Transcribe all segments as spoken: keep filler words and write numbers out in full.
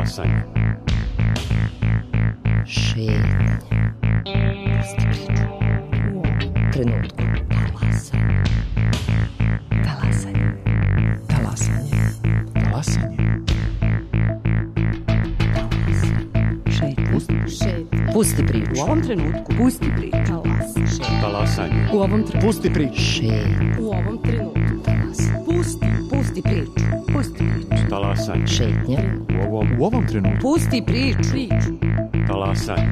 Talasanje. Šetanje. Pusti priču. U ovom trenutku. Talasanje. Talasanje. Talasanje. Talasanje. Šetanje. Pusti priču. U ovom trenutku. Pusti priču. Talasanje. Talasanje. U ovom trenutku. Pusti priču. Šetanje. U ovom trenutku. Talasanje. Pusti. Pusti priču. Pusti priču. Talasanje. Šetnja. U ovom, u ovom trenutku. Pusti priču. Priču. Talasanje.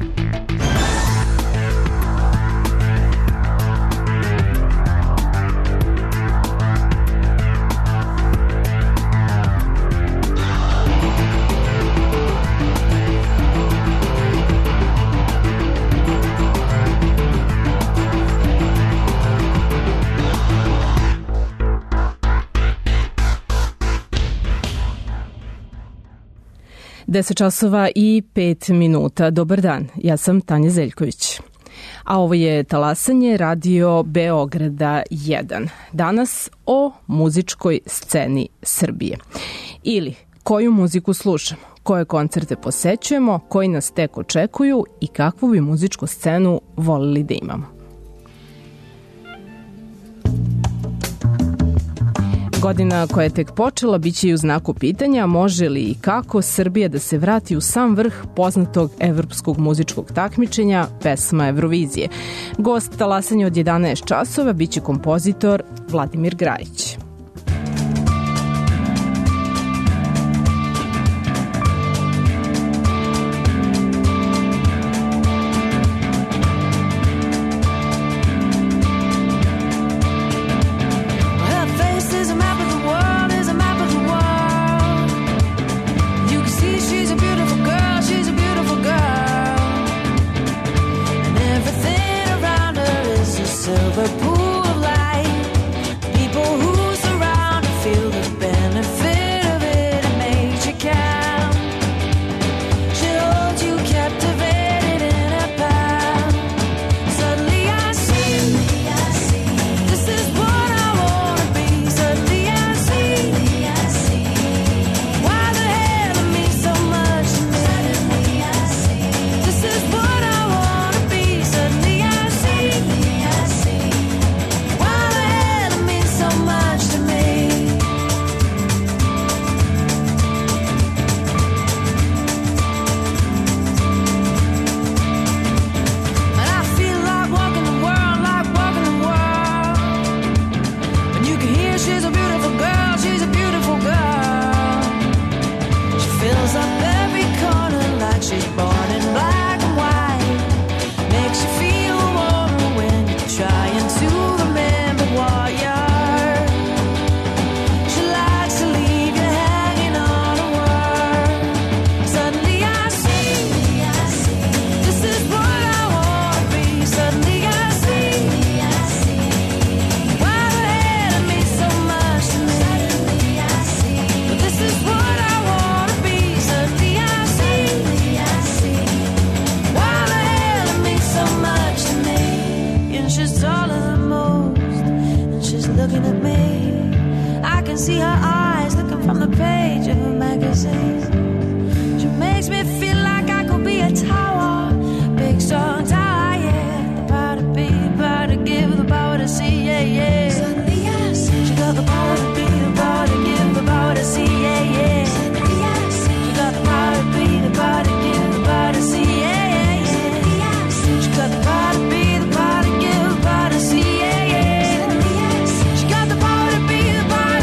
deset časova i pet minuta. Dobar dan, ja sam Tanja Zeljković. A ovo je Talasanje radio Beograda jedan. Danas o muzičkoj sceni Srbije. Ili koju muziku slušamo, koje koncerte posećujemo, koji nas tek očekuju i kakvu bi muzičku scenu volili da imamo. Godina koja je tek počela biće i u znaku pitanja može li i kako Srbija da se vrati u sam vrh poznatog evropskog muzičkog takmičenja pesma Eurovizije. Gost Talasanja od jedanaest časova biće kompozitor Vladimir Grajić. Silver pool of light, people who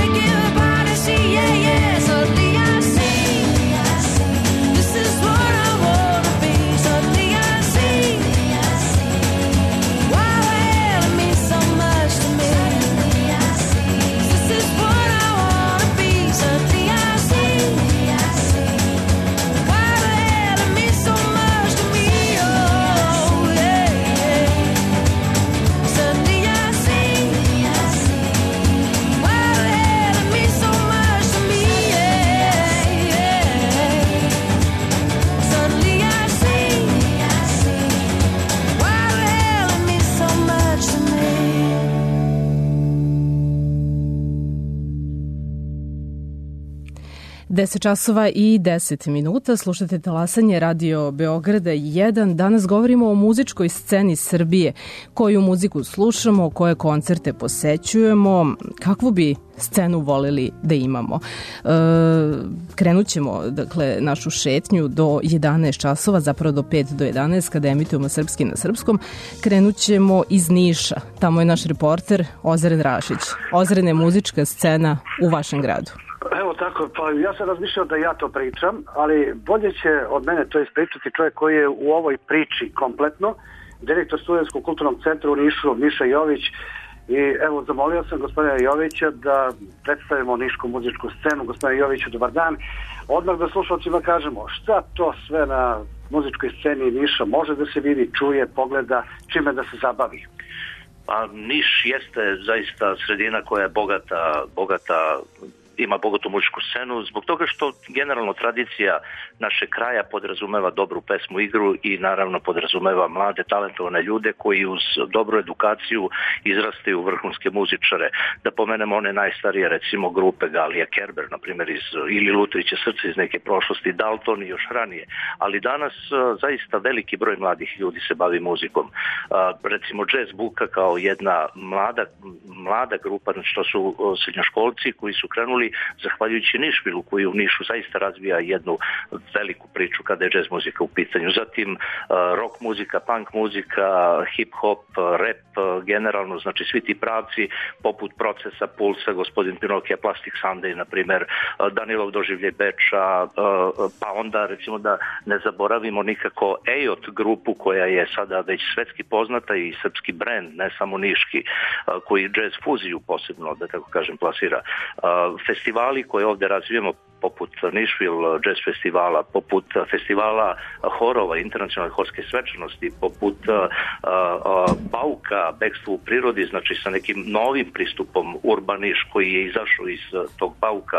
This is what I deset časova i deset minuta, slušate talasanje Radio Beograda jedan. Danas govorimo o muzičkoj sceni Srbije, koju muziku slušamo, koje koncerte posećujemo, kakvu bi scenu voleli da imamo. E, krenut ćemo, dakle, našu šetnju do jedanaest časova, zapravo do pet do jedanaest, kada emitujemo Srpski na srpskom. Krenut ćemo iz Niša. Tamo je naš reporter Ozren Rašić. Ozren je muzička scena u vašem gradu. Evo tako, pa ja sam razmišljao da ja to pričam, ali bolje će od mene to ispričati čovjek koji je u ovoj priči kompletno, direktor Studentskog kulturnog centra u Nišu, Miša Jović. I evo, zamolio sam gospodina Jovića da predstavimo nišku muzičku scenu. Gospodine Joviću, dobar dan. Odmah da slušalcima kažemo šta to sve na muzičkoj sceni Niša može da se vidi, čuje, pogleda, čime da se zabavi. Pa Niš jeste zaista sredina koja je bogata, bogata ima bogatu muzičku scenu, zbog toga što generalno tradicija našeg kraja podrazumeva dobru pesmu, igru i naravno podrazumeva mlade talentovane ljude koji uz dobru edukaciju izrastaju u vrhunske muzičare. Da pomenemo one najstarije, recimo grupe Galija Kerber, na primjer, iz, ili Lutriće srce iz neke prošlosti, Dalton i još ranije. Ali danas zaista veliki broj mladih ljudi se bavi muzikom. Recimo Jazz Buka kao jedna mlada, mlada grupa, znači to su srednjoškolci koji su krenuli zahvaljujući Nišvilu, koji u Nišu zaista razvija jednu veliku priču kada je jazz muzika u pitanju. Zatim uh, rock muzika, punk muzika, hip hop, rap, generalno, znači svi ti pravci poput Procesa, Pulsa, Gospodin Pinokija, Plastic Sunday, na primjer, uh, Danilov doživljaj Beča, uh, pa onda recimo da ne zaboravimo nikako E J O T grupu koja je sada već svetski poznata i srpski brend, ne samo niški, uh, koji jazz fuziju posebno, da tako kažem, plasira. Uh, Festivali koje ovdje razvijemo poput Nišvil jazz festivala, poput festivala horova, internacionalne horske svečanosti, poput uh, uh, Bauka, Bekstvo u prirodi, znači sa nekim novim pristupom Urban Niš koji je izašao iz uh, tog Bauka,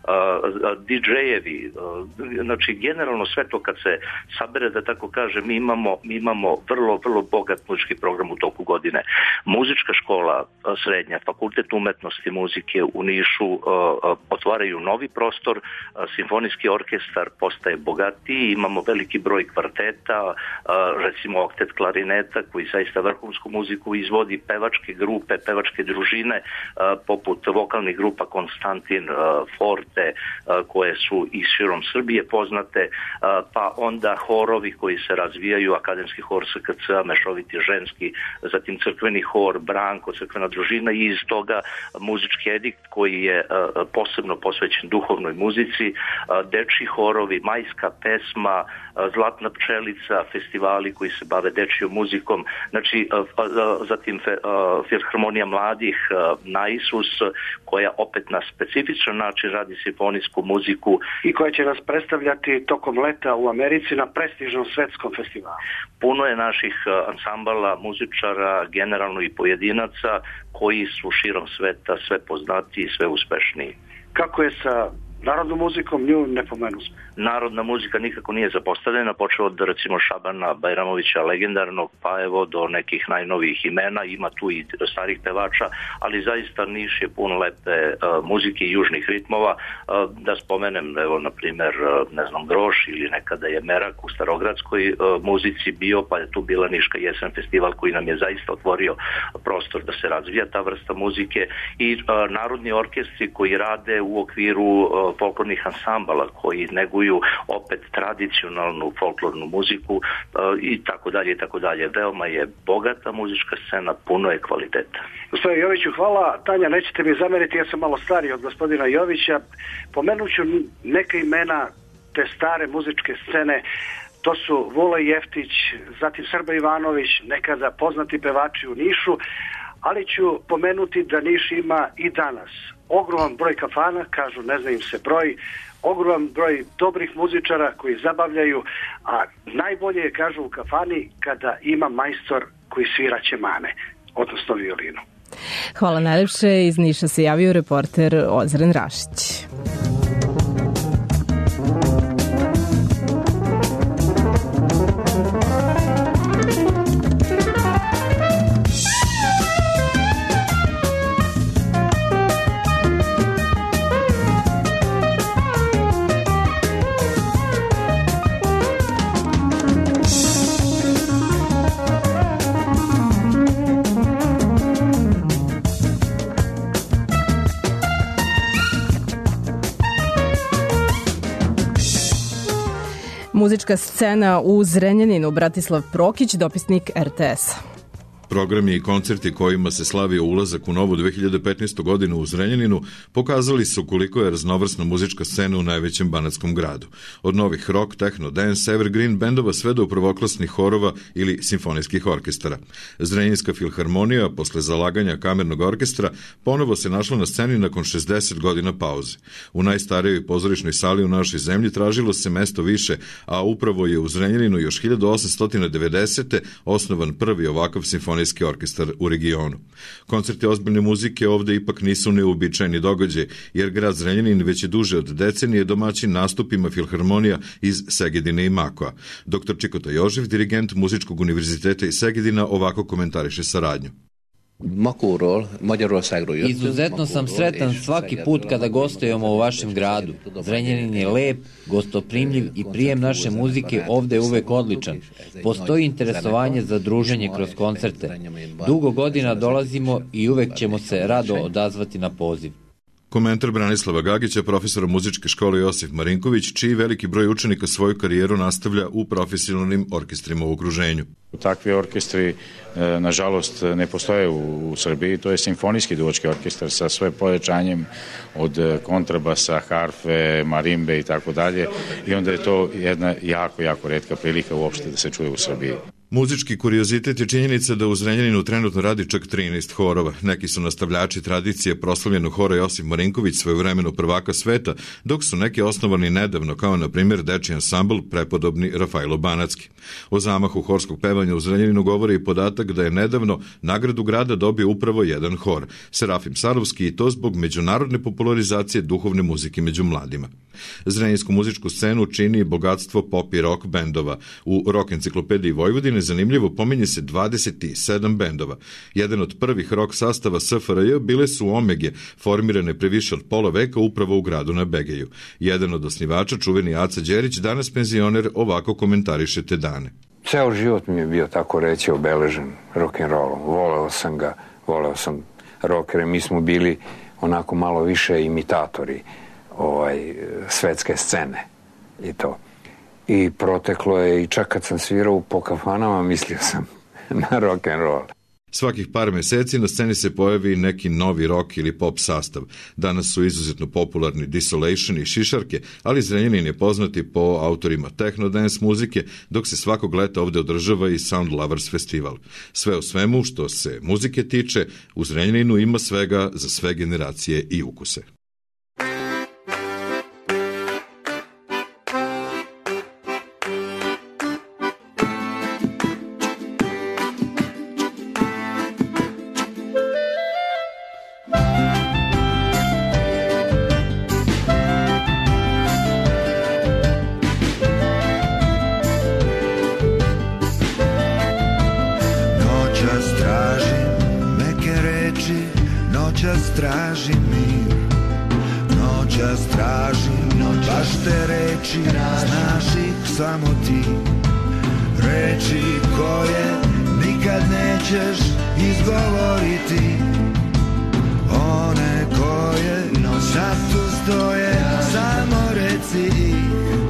uh, D J-evi, uh, znači generalno sve to kad se sabere, da tako kažem, mi imamo, mi imamo vrlo, vrlo bogat muzički program u toku godine. Muzička škola uh, srednja, fakultet umetnosti muzike u Nišu uh, uh, otvaraju novi prostor, simfonijski orkestar postaje bogatiji, imamo veliki broj kvarteta, recimo oktet klarineta koji zaista vrhunsku muziku izvodi, pevačke grupe, pevačke družine poput vokalnih grupa Konstantin, Forte, koje su i širom Srbije poznate, pa onda horovi koji se razvijaju, akademski hor S K C, mešoviti ženski, zatim crkveni hor, Branko, crkvena družina i iz toga muzički edikt koji je posebno posvećen duhovnoj muzici, dečji horovi, majska pesma, Zlatna pčelica, festivali koji se bave dečjom muzikom, znači zatim Filharmonija mladih na Isus, koja opet na specifičan način radi simfonijsku muziku i koja će nas predstavljati tokom leta u Americi na prestižnom svetskom festivalu. Puno je naših ansambala, muzičara, generalno i pojedinaca koji su širom sveta sve poznatiji i sve uspešniji. Kako je sa narodnom muzikom, nju ne pomenu smo? Narodna muzika nikako nije zapostavljena, počeo od recimo Šabana Bajramovića legendarnog, pa evo do nekih najnovijih imena, ima tu i starih pevača, ali zaista Niš je pun lepe uh, muzike i južnih ritmova. Uh, da spomenem, evo, na primjer, uh, ne znam, Groš ili nekada je Merak u starogradskoj uh, muzici bio, pa je tu bila Niška jesen festival koji nam je zaista otvorio prostor da se razvija ta vrsta muzike i uh, narodni orkestri koji rade u okviru uh, folklornih ansambala koji neguju opet tradicionalnu folklornu muziku uh, i tako dalje i tako dalje. Veoma je bogata muzička scena, puno je kvaliteta. Gospodine Joviću, hvala. Tanja, nećete mi zameriti, ja sam malo stariji od gospodina Jovića. Pomenuću neke imena te stare muzičke scene. To su Vule Jeftić, zatim Srba Ivanović, nekada poznati pevači u Nišu, ali ću pomenuti da Niš ima i danas ogroman broj kafana, kažu ne zna im se broj, ogroman broj dobrih muzičara koji zabavljaju, a najbolje je, kažu, u kafani kada ima majstor koji svira ćemane, odnosno violinu. Hvala najlepše. Iz Niša se javio reporter Ozren Rašić. Muzička scena u Zrenjaninu, Bratislav Prokić, dopisnik R T S-a. Programi i koncerti kojima se slavio ulazak u novu dve hiljade petnaestu. godinu u Zrenjaninu pokazali su koliko je raznovrsna muzička scena u najvećem banatskom gradu. Od novih rock, techno, dance, evergreen bendova sve do prvoklasnih horova ili simfonijskih orkestara. Zrenjaninska filharmonija, posle zalaganja kamernog orkestra, ponovo se našla na sceni nakon šezdeset godina pauze. U najstarijoj pozorišnoj sali u našoj zemlji tražilo se mesto više, a upravo je u Zrenjaninu još hiljadu osamsto devedesete. osnovan prvi ovakav simfonijski orkestar u regionu. Koncerti ozbiljne muzike ovde ipak nisu neuobičajeni događaj, jer grad Zrenjanin već je duže od decenije domaćin nastupima filharmonija iz Segedina i Makoa. doktor Čikota Jožev, dirigent Muzičkog univerziteta iz Segedina, ovako komentariše saradnju. Izuzetno sam sretan svaki put kada gostujemo u vašem gradu. Zrenjanin je lep, gostoprimljiv i prijem naše muzike ovde je uvek odličan. Postoji interesovanje za druženje kroz koncerte. Dugo godina dolazimo i uvek ćemo se rado odazvati na poziv. Komentar Branislava Gagića, profesora muzičke škole Josif Marinković, čiji veliki broj učenika svoju karijeru nastavlja u profesionalnim orkestrima u okruženju. Takvi orkestri, nažalost, ne postoje u Srbiji. To je simfonijski duvački orkestar sa sve pojačanjem od kontrabasa, harfe, marimbe i tako dalje. I onda je to jedna jako, jako retka prilika uopšte da se čuje u Srbiji. Muzički kuriozitet je činjenica da u Zrenjaninu trenutno radi čak trinaest horova. Neki su nastavljači tradicije proslavljenog hora Josif Marinković, svojevremeno prvaka sveta, dok su neki osnovani nedavno, kao na primjer dečiji ansambl prepodobni Rafajlo Banatski. O zamahu horskog pevanja u Zrenjaninu govori i podatak da je nedavno nagradu grada dobio upravo jedan hor, Serafim Sarovski, i to zbog međunarodne popularizacije duhovne muzike među mladima. Zrenjansku muzičku scenu čini bogatstvo pop i rock bendova. U Rock enciklopediji Vojvodine zanimljivo pominje se dvadeset sedam bendova. Jedan od prvih rock sastava S F R J bile su Omege, formirane pre više od pola veka upravo u gradu na Begeju. Jedan od osnivača, čuveni Aca Đerić, danas penzioner, ovako komentariše te dane. Ceo život mi je bio, tako reći, obeležen rock'n'rollom. Voleo sam ga, voleo sam rockere. Mi smo bili onako malo više imitatori ovaj, svetske scene i to. I proteklo je, i čak kad sam svirao po kafanama, mislio sam na rock'n'roll. Svakih par meseci na sceni se pojavi neki novi rock ili pop sastav. Danas su izuzetno popularni Desolation i Šišarke, ali Zrenjanin je poznati po autorima techno dance muzike, dok se svakog leta ovde održava i Sound Lovers festival. Sve u svemu, što se muzike tiče, u Zrenjaninu ima svega za sve generacije i ukuse. Tražim mir, noćas tražim, baš te reči, znaš ih samo ti. Reči koje nikad nećeš izgovoriti, one koje sad tu stoje, samo reci ih.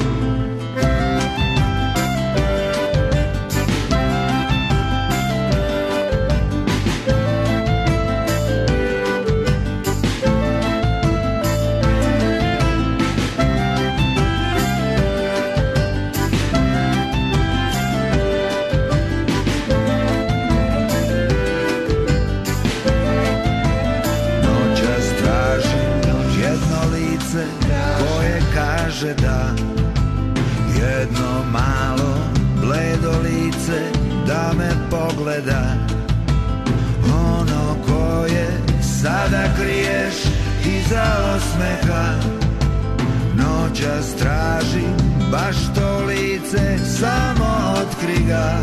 Da jedno malo bledo lice da me pogleda, ono koje sada kriješ iza osmeha. Noćas tražim baš to lice, samo otkri ga.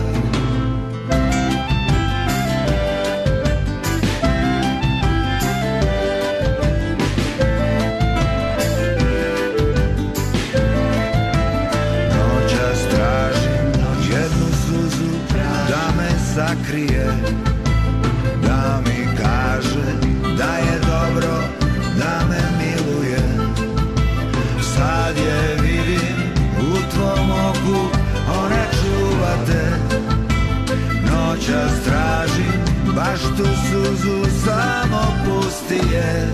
Sakrije, da mi kaže da je dobro, da me miluje. Sad je vidim u tvom oku pusti je.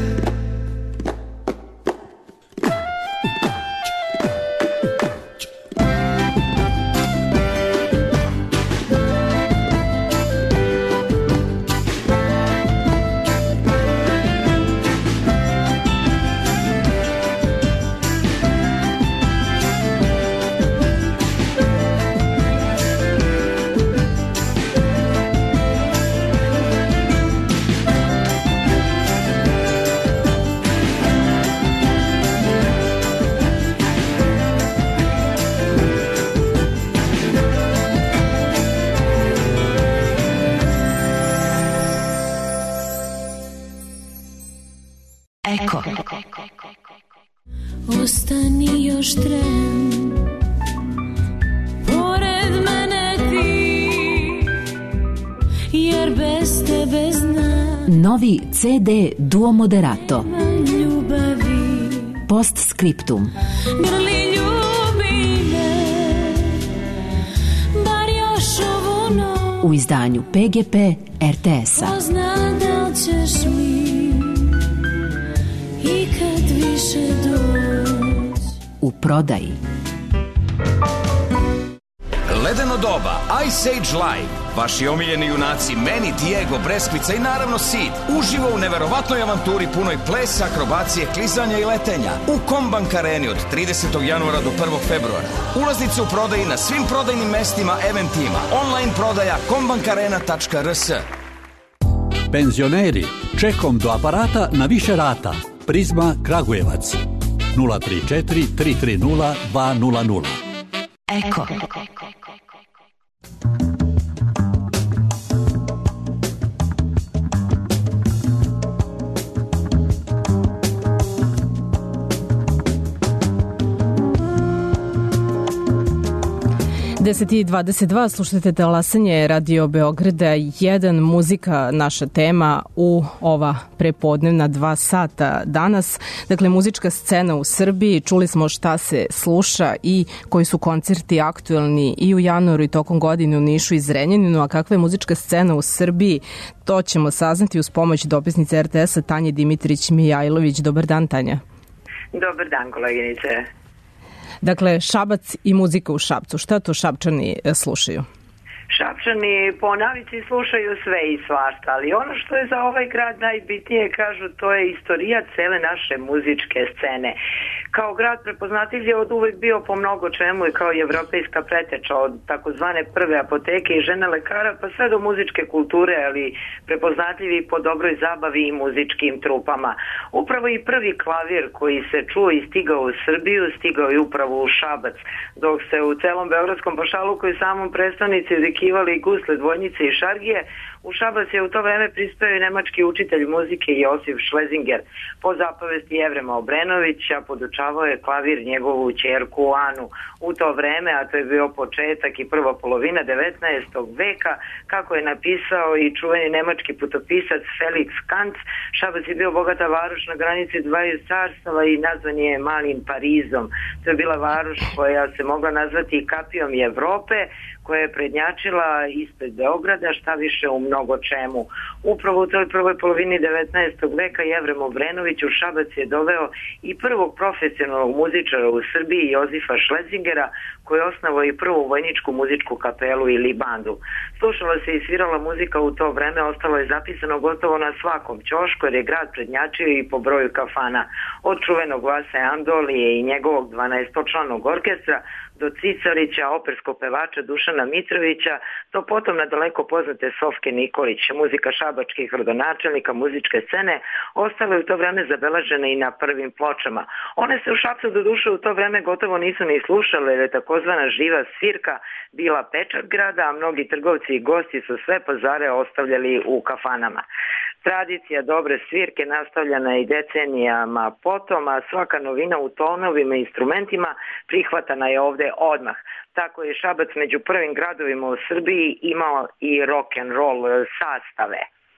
Ostani još tren, pored mene ti, jer bez tebe znam. Novi C D Duo Moderato. Ljubavi. Postscriptum. Grli ljubi me, bar još ovu noć. U izdanju P G P R T S-a. Ko zna da li ćeš mi ikad više doć. U prodaji. Ledeno doba, Ice Age Live, vaši omiljeni junaci Manny, Diego, Breskvica i naravno Sid, uživo u neverovatnoj avanturi punoj plesa, akrobacije, klizanja i letenja u Kombank Areni od tridesetog januara do prvog februara. Ulaznice u prodaji na svim prodajnim mestima, eventima, online prodaja kombankarena tačka r s. Penzioneri, čekom do aparata na više rata. Prizma Kragujevac nula tri četiri tri tri nula dva nula nula. Eko. deset i dvadeset dva, slušajte talasanje Radio Beograda jedan, muzika naša tema u ova prepodnevna dva sata danas. Dakle, muzička scena u Srbiji, čuli smo šta se sluša i koji su koncerti aktuelni i u januaru i tokom godine u Nišu i Zrenjaninu, a kakva je muzička scena u Srbiji, to ćemo saznati uz pomoć dopisnice R T S-a Tanje Dimitrić-Mijajlović. Dobar dan, Tanja. Dobar dan, koleginice. Dakle, Šabac i muzika u Šapcu. Šta to Šapčani slušaju? Šapčani po navici slušaju sve i svašta, ali ono što je za ovaj grad najbitnije, kažu, to je istorija cele naše muzičke scene. Kao grad prepoznatljiv je od uvek bio po mnogo čemu i kao evropejska preteča od takozvane prve apoteke i žene lekara pa sve do muzičke kulture, ali prepoznatljivi po dobroj zabavi i muzičkim trupama. Upravo i prvi klavir koji se čuo i stigao u Srbiju, stigao je upravo u Šabac, dok se u celom beogradskom pašaluku i samom predstavnici udikivali gusle, dvojnice i šargije, u Šabac je u to vreme prispeo i nemački učitelj muzike Josif Šlezinger. Po zapovesti Jevrema Obrenovića podučavao je klavir njegovu ćerku Anu. U to vreme, a to je bio početak i prva polovina devetnaestog veka, kako je napisao i čuveni nemački putopisac Felix Kant, Šabac je bio bogata varoš na granici dvaju carstava i nazvan je Malim Parizom. To je bila varoš koja se mogla nazvati kapijom Evrope, koja je prednjačila ispred Beograda, šta više u mnogo čemu. Upravo u toj prvoj polovini devetnaestog veka Jevrem Obrenović u Šabac je doveo i prvog profesionalnog muzičara u Srbiji, Josifa Šlezingera, koji je osnovao i prvu vojničku muzičku kapelu ili bandu. Slušala se i svirala muzika u to vreme, ostalo je zapisano gotovo na svakom ćošku, jer je grad prednjačio i po broju kafana. Od čuvenog Vase Andolije i njegovog dvanaestočlanog orkestra do Cicarića, operskog pevača Dušana Mitrovića, to potom na daleko poznate Sofke Nikolić. Muzika šabačkih rodonačelnika muzičke scene ostala je u to vreme zabeležena i na prvim pločama. One se u Šapcu do duše u to vreme gotovo nisu ni slušale, jer je takozvana živa svirka bila pečat grada, a mnogi trgovci i gosti su sve pazare ostavljali u kafanama. Tradicija dobre svirke nastavljena je i decenijama potom, a svaka novina u tonovima i instrumentima prihvatana je ovde odmah. Tako je Šabac među prvim gradovima u Srbiji imao i rock and roll sastave.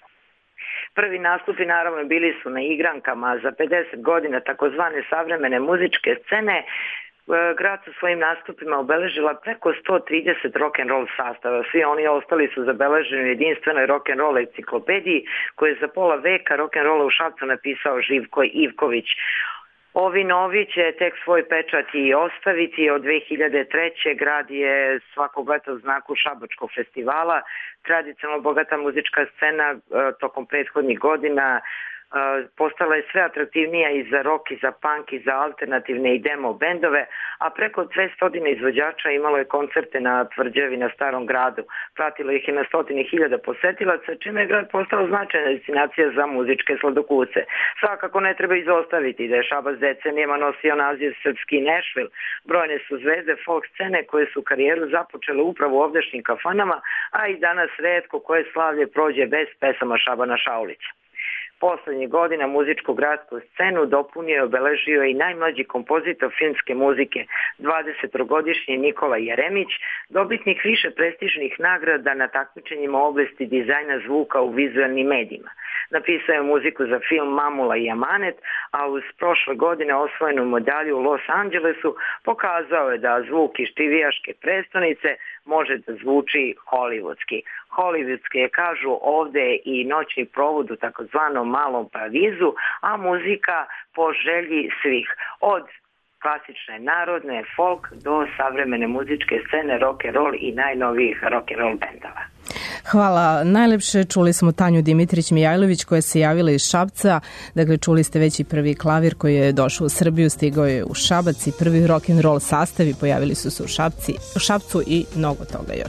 Prvi nastupi naravno bili su na igrankama za pedeset godina takozvane savremene muzičke scene, grad sa svojim nastupima obeležila preko sto trideset rock'n'roll sastava. Svi oni ostali su zabeleženi u jedinstvenoj rock'n'roll enciklopediji koju je za pola veka rock'n'rolla u Šapcu napisao Živko Ivković. Ovi novi će tek svoj pečat i ostaviti. Od dve hiljade treće. grad je svakog leta u znaku Šabačkog festivala. Tradicionalno bogata muzička scena tokom prethodnih godina postala je sve atraktivnija i za rock, i za punk, i za alternativne i demo bendove, a preko dvesta izvođača imalo je koncerte na tvrđavi na Starom gradu. Pratilo ih je na stotine hiljada posetilaca, čime je grad postao značajna destinacija za muzičke sladokuce. Svakako ne treba izostaviti da je Šabac decenijama nosio naziv Srpski Nashville. Brojne su zvezde folk scene koje su karijeru započele upravo u ovdašnjim kafanama, a i danas retko koje slavlje prođe bez pesama Šabana Šaulića. Poslednjih godina muzičku gradsku scenu dopunio i obeležio i najmlađi kompozitor filmske muzike, dvadesetogodišnji Nikola Jeremić, dobitnik više prestižnih nagrada na takmičenjima u oblasti dizajna zvuka u vizualnim medijima. Napisao je muziku za film Mamula i Amanet, a uz prošle godine osvojenu medalju u Los Angelesu pokazao je da zvuk iz čivijaške prestonice može da zvuči hollywoodski. Hollywoodski je, kažu, ovde i noćni provod u takozvanom Malom Parizu, a muzika po želji svih. Od klasične narodne, folk do savremene muzičke scene, rock'n'roll i najnovijih rock'n'roll bendova. Hvala. Najlepše čuli smo Tanju Dimitrić-Mijajlović koja se javila iz Šapca. Dakle, čuli ste već i prvi klavir koji je došao u Srbiju, stigao je u Šabac i prvi rock'n'roll sastavi pojavili su se u, Šapci, u Šapcu i mnogo toga još.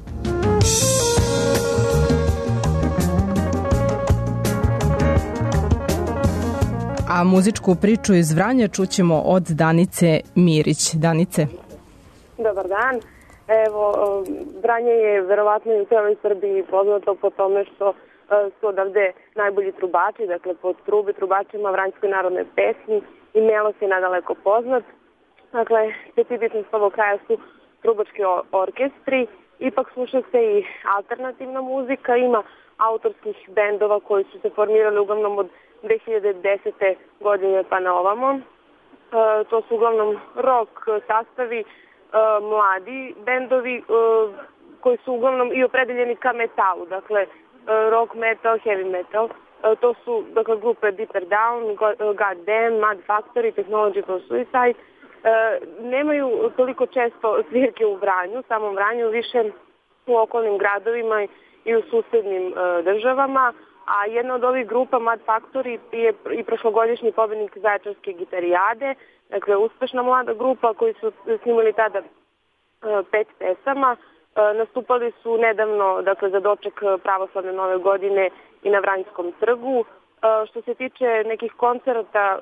A muzičku priču iz Vranja čućemo od Danice Mirić. Danice. Dobar dan. Evo, Vranje je verovatno i u celoj Srbiji poznato po tome što su odavde najbolji trubači, dakle pod trubi trubačima Vranjskoj narodnoj pesmi i Melos je nadaleko poznat. Dakle, specifičnost ovog kraja su trubački orkestri, ipak sluša se i alternativna muzika, ima autorskih bendova koji su se formirali uglavnom od dve hiljade desete. godine pa na ovamo. E, to su uglavnom rock sastavi, e, mladi bendovi e, koji su uglavnom i opredeljeni ka metalu, dakle e, rock metal, heavy metal. E, to su dakle grupe Deeper Down, God Damn, Mad Factory, Technological Suicide. E, nemaju toliko često svirke u Vranju, samom Vranju, više u okolnim gradovima i u susednim e, državama. A jedna od ovih grupa, Mad Factory, je i prošlogodišnji pobednik Zaječarske gitarijade, dakle uspešna mlada grupa koji su snimali tada e, pet pesama. E, nastupali su nedavno, dakle za doček pravoslavne nove godine i na Vranjskom trgu. E, što se tiče nekih koncerata, e,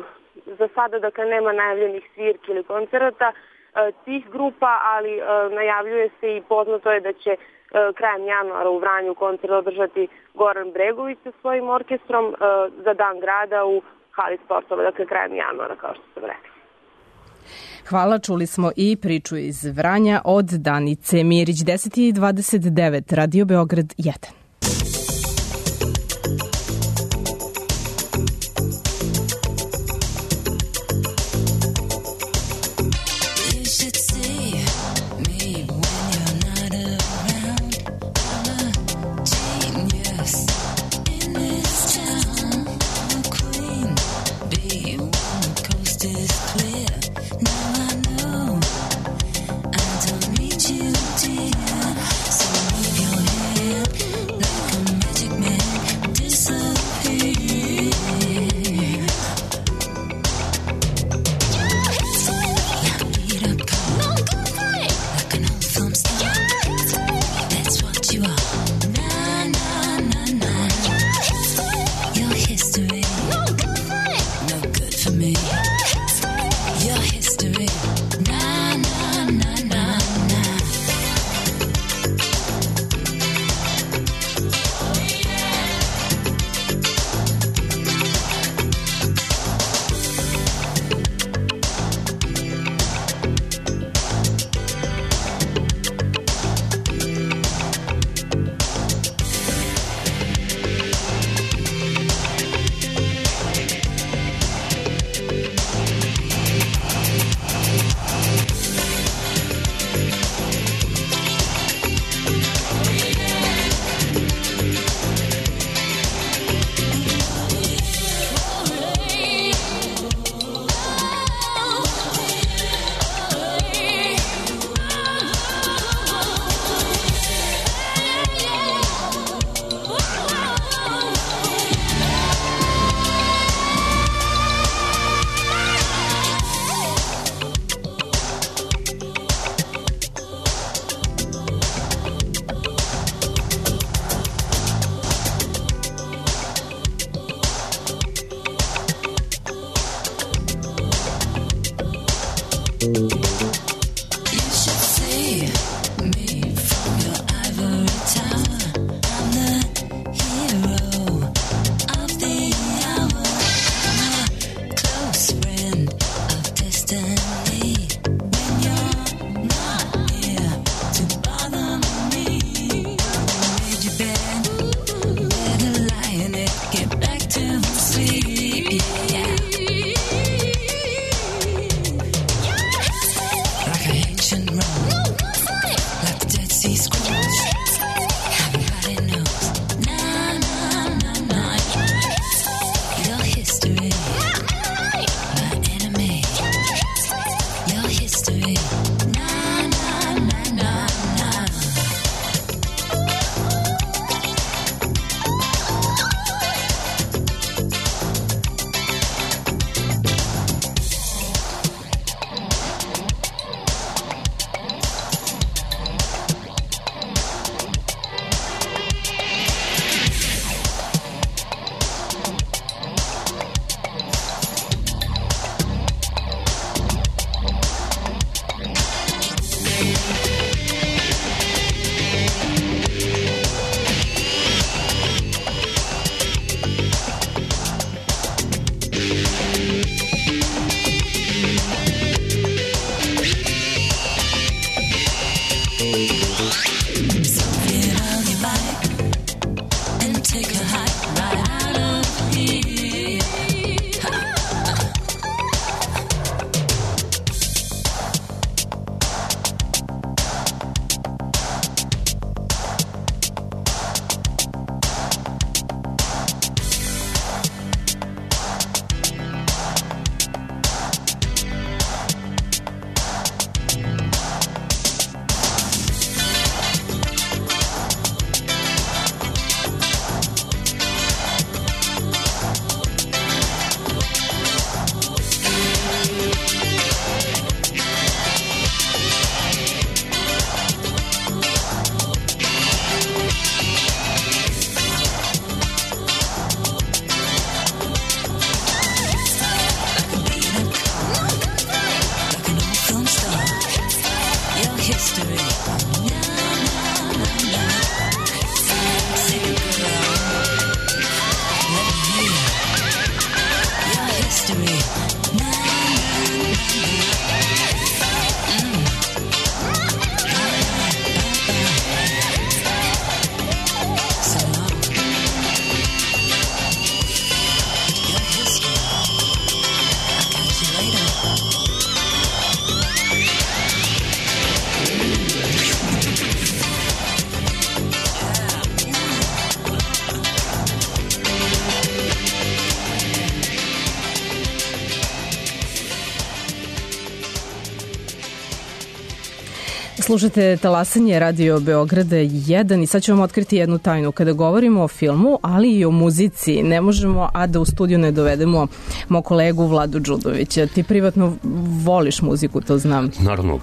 za sada dakle nema najavljenih svirki ili koncerata e, tih grupa, ali e, najavljuje se i poznato je da će krajem januara u Vranju koncert održati Goran Bregović sa svojim orkestrom uh, za Dan grada u hali sportova, dakle krajem januara, kao što sam rekla. Hvala, čuli smo i priču iz Vranja od Danice Mirić. deset i dvadeset devet, Radio Beograd jedan. Now Slušate talasanje Radio Beograda jedan i sad ću vam otkriti jednu tajnu. Kada govorimo o filmu, ali i o muzici, ne možemo, a da u studiju ne dovedemo moj kolegu Vladu Đudovića. Ti privatno voliš muziku, to znam. Naravno,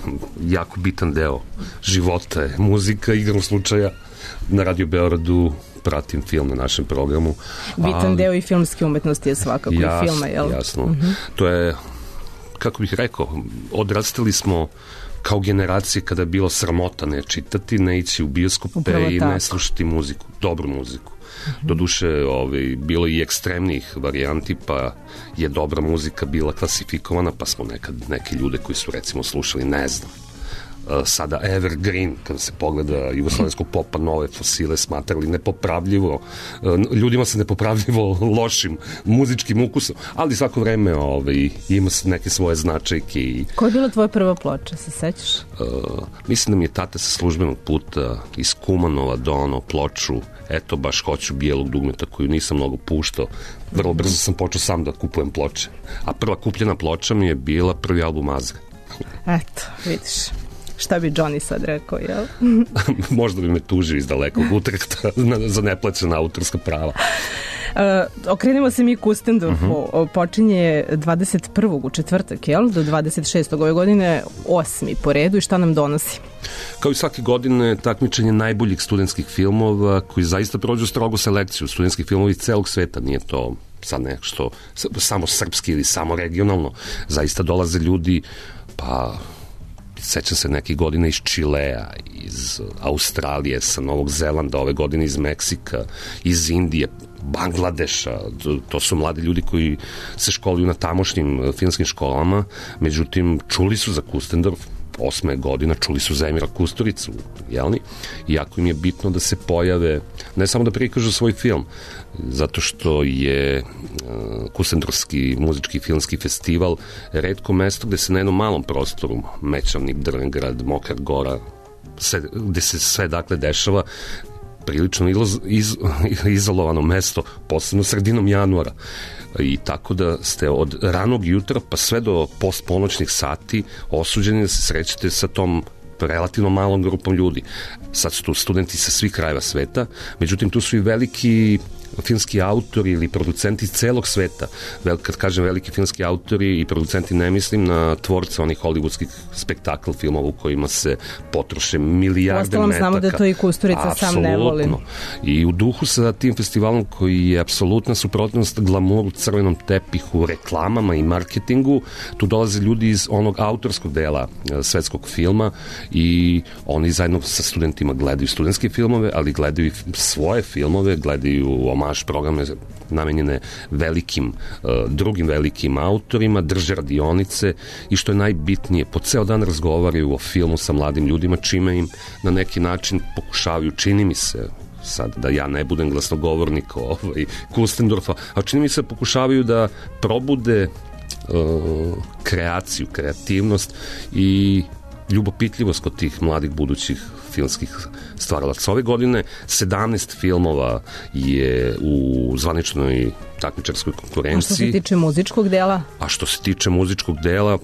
jako bitan deo života je muzika, igrom slučaja na Radio Beogradu pratim film na našem programu. Bitan ali, deo i filmske umetnosti je svakako jasno, i filma, jel? Jasno, uh-huh. To je, kako bih rekao, odrastali smo kao generacije kada je bilo sramota ne čitati, ne ići u bioskope i ne slušati muziku, dobru muziku. Mm-hmm. Doduše, ovaj, bilo i ekstremnih varijanti, pa je dobra muzika bila klasifikovana, pa smo nekad neke ljude koji su recimo slušali, ne znam, sada evergreen, kada se pogleda jugoslovenskog popa, nove fosile smatrali nepopravljivo, ljudima se nepopravljivo lošim muzičkim ukusom, ali svako vreme ovaj, ima neke svoje značajke. I, koja je bila tvoja prva ploča, se sećaš? Uh, mislim da mi je tata sa službenog puta iz Kumanova donao ploču Eto baš hoću bijelog dugmeta, koju nisam mnogo puštao. Vrlo brzo sam počeo sam da kupujem ploče. A prva kupljena ploča mi je bila prvi album Azre. Eto, vidiš. Šta bi Johnny sad rekao, jel? Možda bi me tužio iz dalekog Utrehta za neplaćena autorska prava. Uh, okrenimo se mi Kustendorfu. Uh-huh. Počinje dvadeset prvog u četvrtak, jel? Do dvadeset šestog ove godine, osmi po redu, i šta nam donosi? Kao i svake godine, takmičenje najboljih studentskih filmova koji zaista prođu strogu selekciju. Studentskih filmova iz celog sveta, nije to sad nešto samo srpski ili samo regionalno. Zaista dolaze ljudi, pa sećam se nekih godina iz Čilea, iz Australije, sa Novog Zelanda, ove godine iz Meksika, iz Indije, Bangladeša. To su mladi ljudi koji se školuju na tamošnjim filmskim školama, međutim čuli su za Kustendorf osme godina, čuli su za Emira Kusturicu, jelni? Iako im je bitno da se pojave, ne samo da prikažu svoj film, zato što je uh, Kustendorfski muzički filmski festival retko mesto gde se na jednom malom prostoru, Mećavnik, Drvengrad, Mokra Gora, se, gde se sve dakle dešava, prilično iz, iz, izolovano mesto, posebno sredinom januara. I tako da ste od ranog jutra pa sve do postponoćnih sati osuđeni da se srećete sa tom relativno malom grupom ljudi. Sad su tu studenti sa svih krajeva sveta, međutim tu su i veliki filmski autori ili producenti iz celog sveta. Vel, kad kažem veliki filmski autori i producenti, ne mislim na tvorce onih hollywoodskih spektakl filmova u kojima se potroše milijarde Ostalom, metaka. znamo da to i Kusturica sam ne voli. I u duhu sa tim festivalom koji je apsolutna suprotnost glamuru, crvenom tepihu, reklamama i marketingu, tu dolaze ljudi iz onog autorskog dela svetskog filma i oni zajedno sa studentima gledaju studentske filmove, ali gledaju i svoje filmove, gledaju omaž programe namenjene velikim, uh, drugim velikim autorima, drže radionice i što je najbitnije, po ceo dan razgovaraju o filmu sa mladim ljudima, čime im na neki način pokušavaju, čini mi se, sad da ja ne budem glasnogovornik ovaj, Kustendorfa, a čini mi se pokušavaju da probude uh, kreaciju, kreativnost i ljubopitljivost kod tih mladih budućih filmskih stvaralaca. Ove godine sedamnaest filmova je u zvaničnoj takmičarskoj konkurenciji. A što se tiče muzičkog dela? A što se tiče muzičkog dela,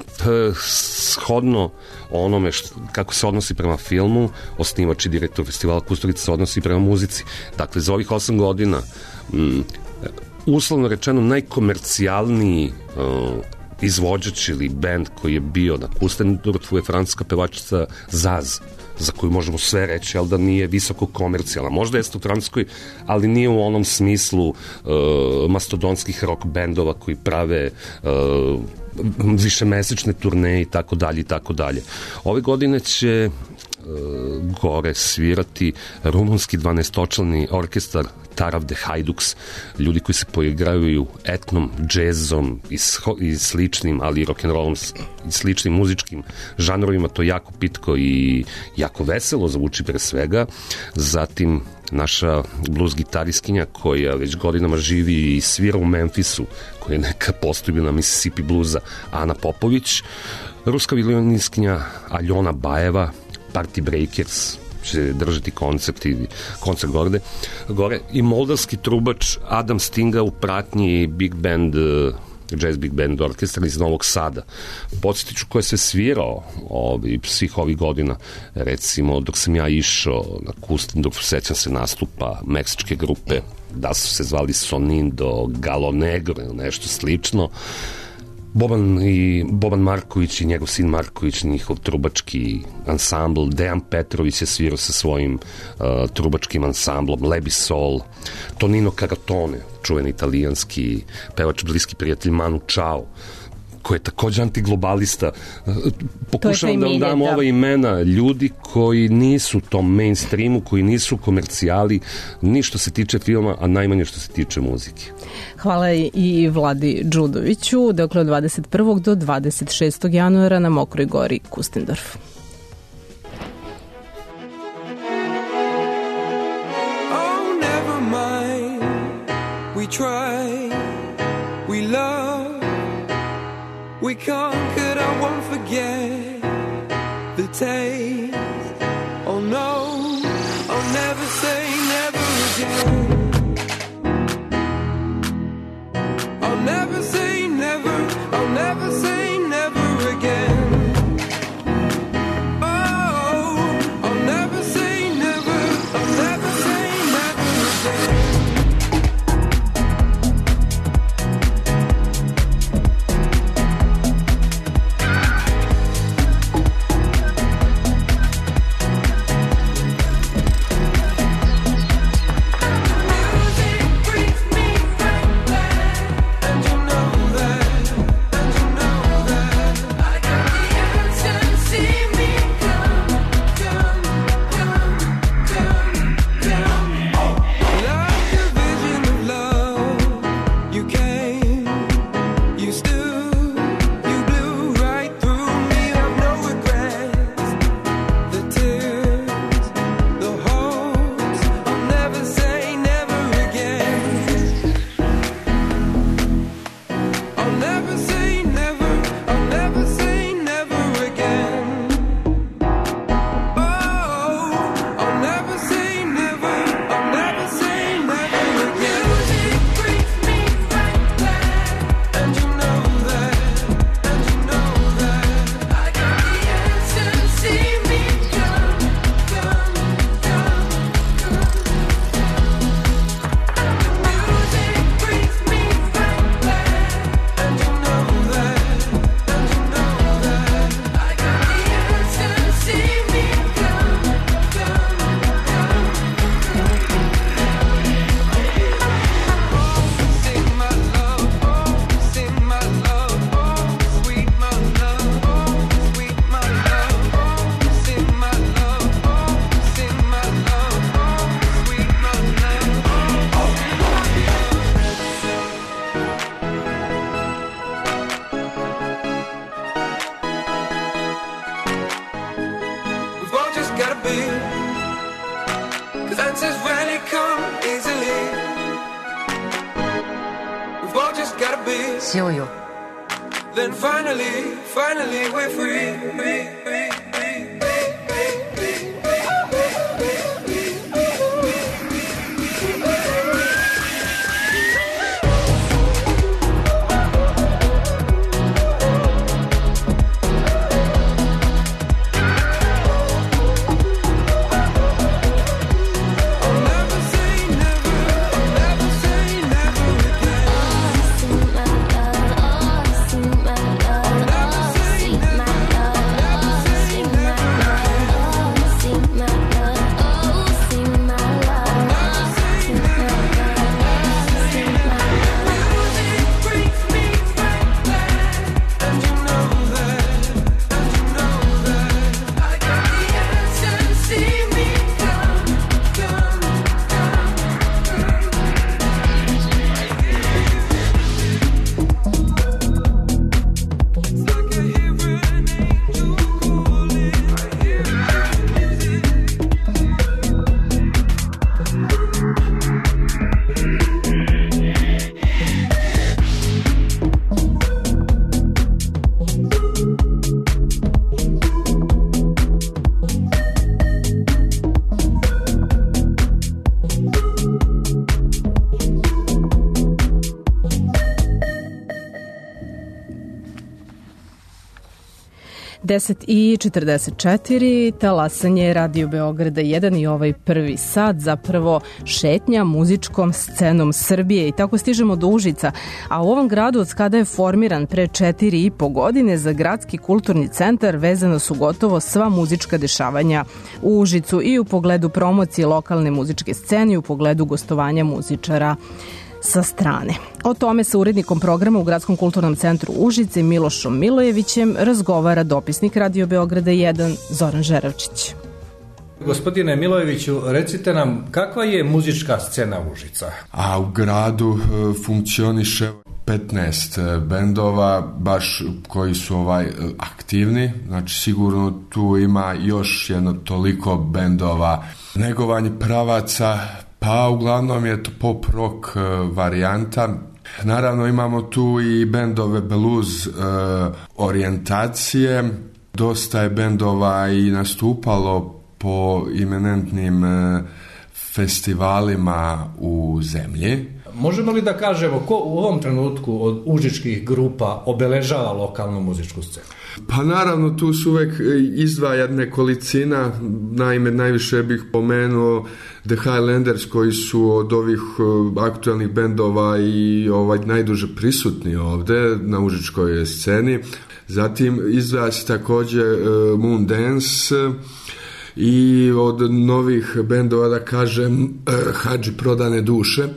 shodno onome što, kako se odnosi prema filmu, osnivač i direktor festivala Kusturica se odnosi prema muzici. Dakle, za ovih osam godina m, uslovno rečeno najkomercijalniji uh, izvođač ili band koji je bio na Kustendorfu je francuska pevačica Zaz, za koju možemo sve reći, ali da nije visoko komercijalna. Možda jeste u Francuskoj, ali nije u onom smislu uh, mastodonskih rock bendova koji prave uh, višemesečne turneje i tako dalje i tako dalje. Ove godine će uh, gore svirati rumunski dvanaestočlani orkestar Tarav de Hajduks, ljudi koji se poigravaju etnom, džezom i, i sličnim, ali i rock'n'rollom i sličnim muzičkim žanrovima. To je jako pitko i jako veselo zvuči pre svega. Zatim naša blues gitariskinja koja već godinama živi i svira u Memphisu, koja je neka postojbina Mississippi bluza, Ana Popović, ruska violiniskinja Aljona Bajeva, Party Breakers će držati koncert i koncert gore, gore i moldavski trubač Adam Stinga u pratnji big band jazz big band orkestra iz Novog Sada. Podsjetiću ko je sve svirao ovi, svih ovih godina, recimo dok sam ja išao na Kustendorf, sećam se nastupa meksičke grupe, da su se zvali Sonindo, Galo Negro ili nešto slično. Boban, i, Boban Marković i njegov sin Marković, njihov trubački ansambl, Dejan Petrović je svirao sa svojim uh, trubačkim ansamblom, Lebi Sol, Tonino Caratone, čuveni italijanski pevač, bliski prijatelj Manu Chao, koji je takođe antiglobalista. Pokušavam da vam dam ova imena ljudi koji nisu u tom mainstreamu, koji nisu komercijali, ni što se tiče filma, a najmanje što se tiče muzike. Hvala i Vladi Đudoviću. Dakle, od dvadeset prvog do dvadeset šestog januara na Mokroj gori Kustendorf. Oh, never mind. We try. We love. We conquered, I won't forget the taste. Oh no, I'll never say never again. I'll never say never, I'll never say never again. Oh, I'll never say never, I'll never say never again. And you know finally, Sjojo. then finally, finally we're free, free, free, free, deset i četrdeset četiri, talasanje Radio Beograda jedan i ovaj prvi sat, zapravo šetnja muzičkom scenom Srbije i tako stižemo do Užica, a u ovom gradu od kada je formiran pre četiri i po godine za gradski kulturni centar vezana su gotovo sva muzička dešavanja u Užicu i u pogledu promocije lokalne muzičke scene i u pogledu gostovanja muzičara sa strane. O tome sa urednikom programa u Gradskom kulturnom centru Užice Milošom Milojevićem razgovara dopisnik Radio Beograda jedan Zoran Žeravčić. Gospodine Milojeviću, recite nam kakva je muzička scena Užica? A u gradu funkcioniše petnaest bendova baš koji su ovaj aktivni, znači sigurno tu ima još jedno toliko bendova. Negovanje pravaca, pa uglavnom je to pop rock varijanta. Naravno imamo tu i bendove blues e, orijentacije. Dosta je bendova i nastupalo po eminentnim e, festivalima u zemlji. Možemo li da kažemo ko u ovom trenutku od užičkih grupa obeležava lokalnu muzičku scenu? Pa naravno tu su uvek izdvaja nekolicina, naime najviše bih pomenuo The Highlanders koji su od ovih aktualnih bendova i ovaj najduže prisutni ovde na užičkoj sceni. Zatim izdvaja se takođe Moon Dance i od novih bendova da kažem Hadži Prodane duše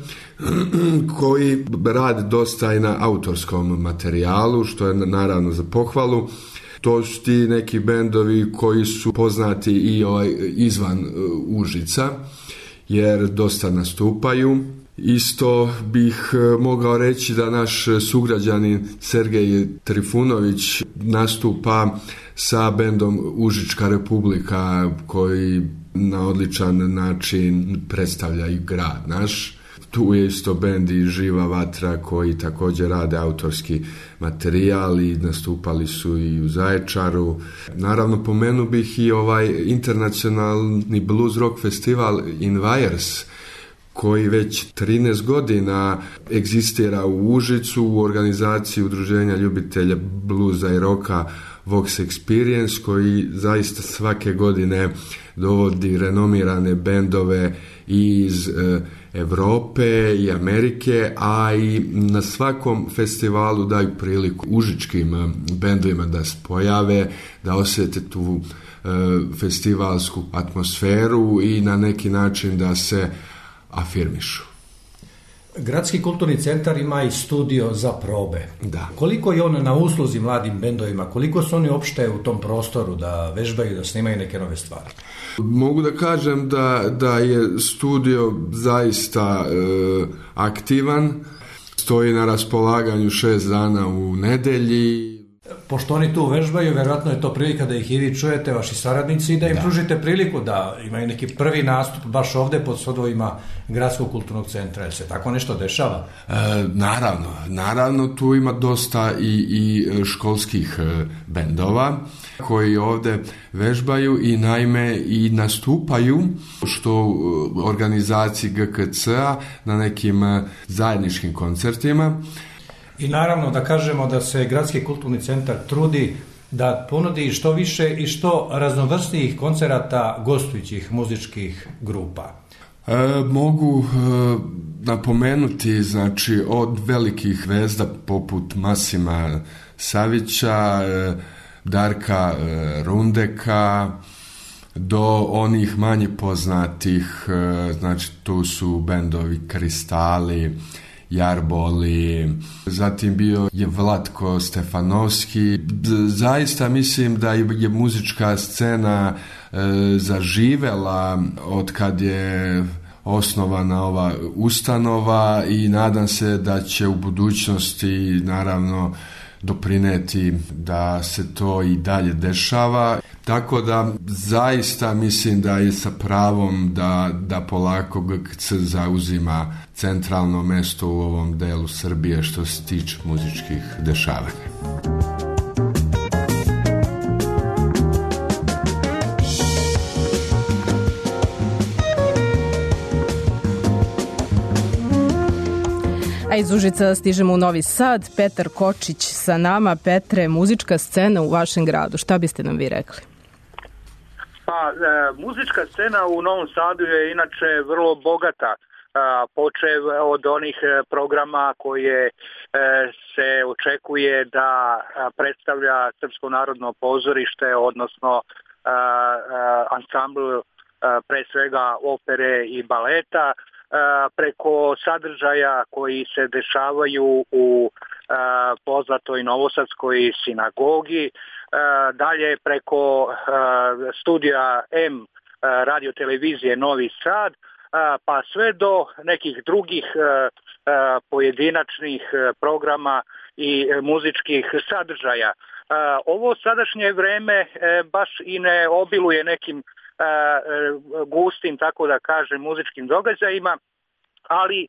koji rade dosta i na autorskom materijalu, što je naravno za pohvalu. To su ti neki bendovi koji su poznati i ovaj izvan Užica, jer dosta nastupaju. Isto bih mogao reći da naš sugrađanin Sergej Trifunović nastupa sa bendom Užička Republika, koji na odličan način predstavlja i grad naš. Tu je isto bend i Živa Vatra koji također rade autorski materijal i nastupali su i u Zaječaru. Naravno pomenu bih i ovaj internacionalni blues rock festival Invires koji već trinaest godina egzistira u Užicu u organizaciji Udruženja ljubitelja bluza i roka Vox Experience, koji zaista svake godine dovodi renomirane bendove iz e, Evrope i Amerike, a i na svakom festivalu daju priliku užičkim bendovima da se pojave, da osjete tu e, festivalsku atmosferu i na neki način da se afirmišu. Gradski kulturni centar ima i studio za probe. Da. Koliko je on na usluzi mladim bendovima? Koliko su oni opšte u tom prostoru da vežbaju, da snimaju neke nove stvari? Mogu da kažem da, da je studio zaista e, aktivan. Stoji na raspolaganju šest dana u nedelji. pošto oni tu vežbaju, verovatno je to prilika da ih i vi čujete, vaši saradnici, i da im da. pružite priliku da imaju neki prvi nastup baš ovde pod svodovima Gradskog kulturnog centra. Jel se tako nešto dešava? E, naravno, naravno tu ima dosta i, i školskih bendova koji ovde vežbaju i naime i nastupaju što u organizaciji G K C-a na nekim zajedničkim koncertima. I naravno da kažemo da se Gradski kulturni centar trudi da ponudi što više i što raznovrsnijih koncerata gostujućih muzičkih grupa. E, mogu e, napomenuti, znači, od velikih zvezda poput Masima Savića, e, Darka e, Rundeka, do onih manje poznatih, e, znači tu su bendovi Kristali, Jarboli, zatim bio je Vlatko Stefanovski. Zaista mislim da je muzička scena e, zaživela od kad je osnovana ova ustanova i nadam se da će u budućnosti naravno doprineti da se to i dalje dešava. Tako da zaista mislim da je sa pravom da, da polako G K C zauzima centralno mesto u ovom delu Srbije što se tiče muzičkih dešavanja. A iz Užica stižemo u Novi Sad. Petar Kočić sa nama. Petre, muzička scena u vašem gradu. Šta biste nam vi rekli? Pa, e, muzička scena u Novom Sadu je inače vrlo bogata. E, počev od onih programa koje e, se očekuje da predstavlja Srpsko narodno pozorište, odnosno e, e, ansambl e, pre svega opere i baleta, preko sadržaja koji se dešavaju u poznatoj Novosadskoj sinagogi, dalje preko studija M radio televizije Novi Sad, pa sve do nekih drugih pojedinačnih programa i muzičkih sadržaja. Ovo sadašnje vreme baš i ne obiluje nekim gustim, tako da kažem, muzičkim događajima, ali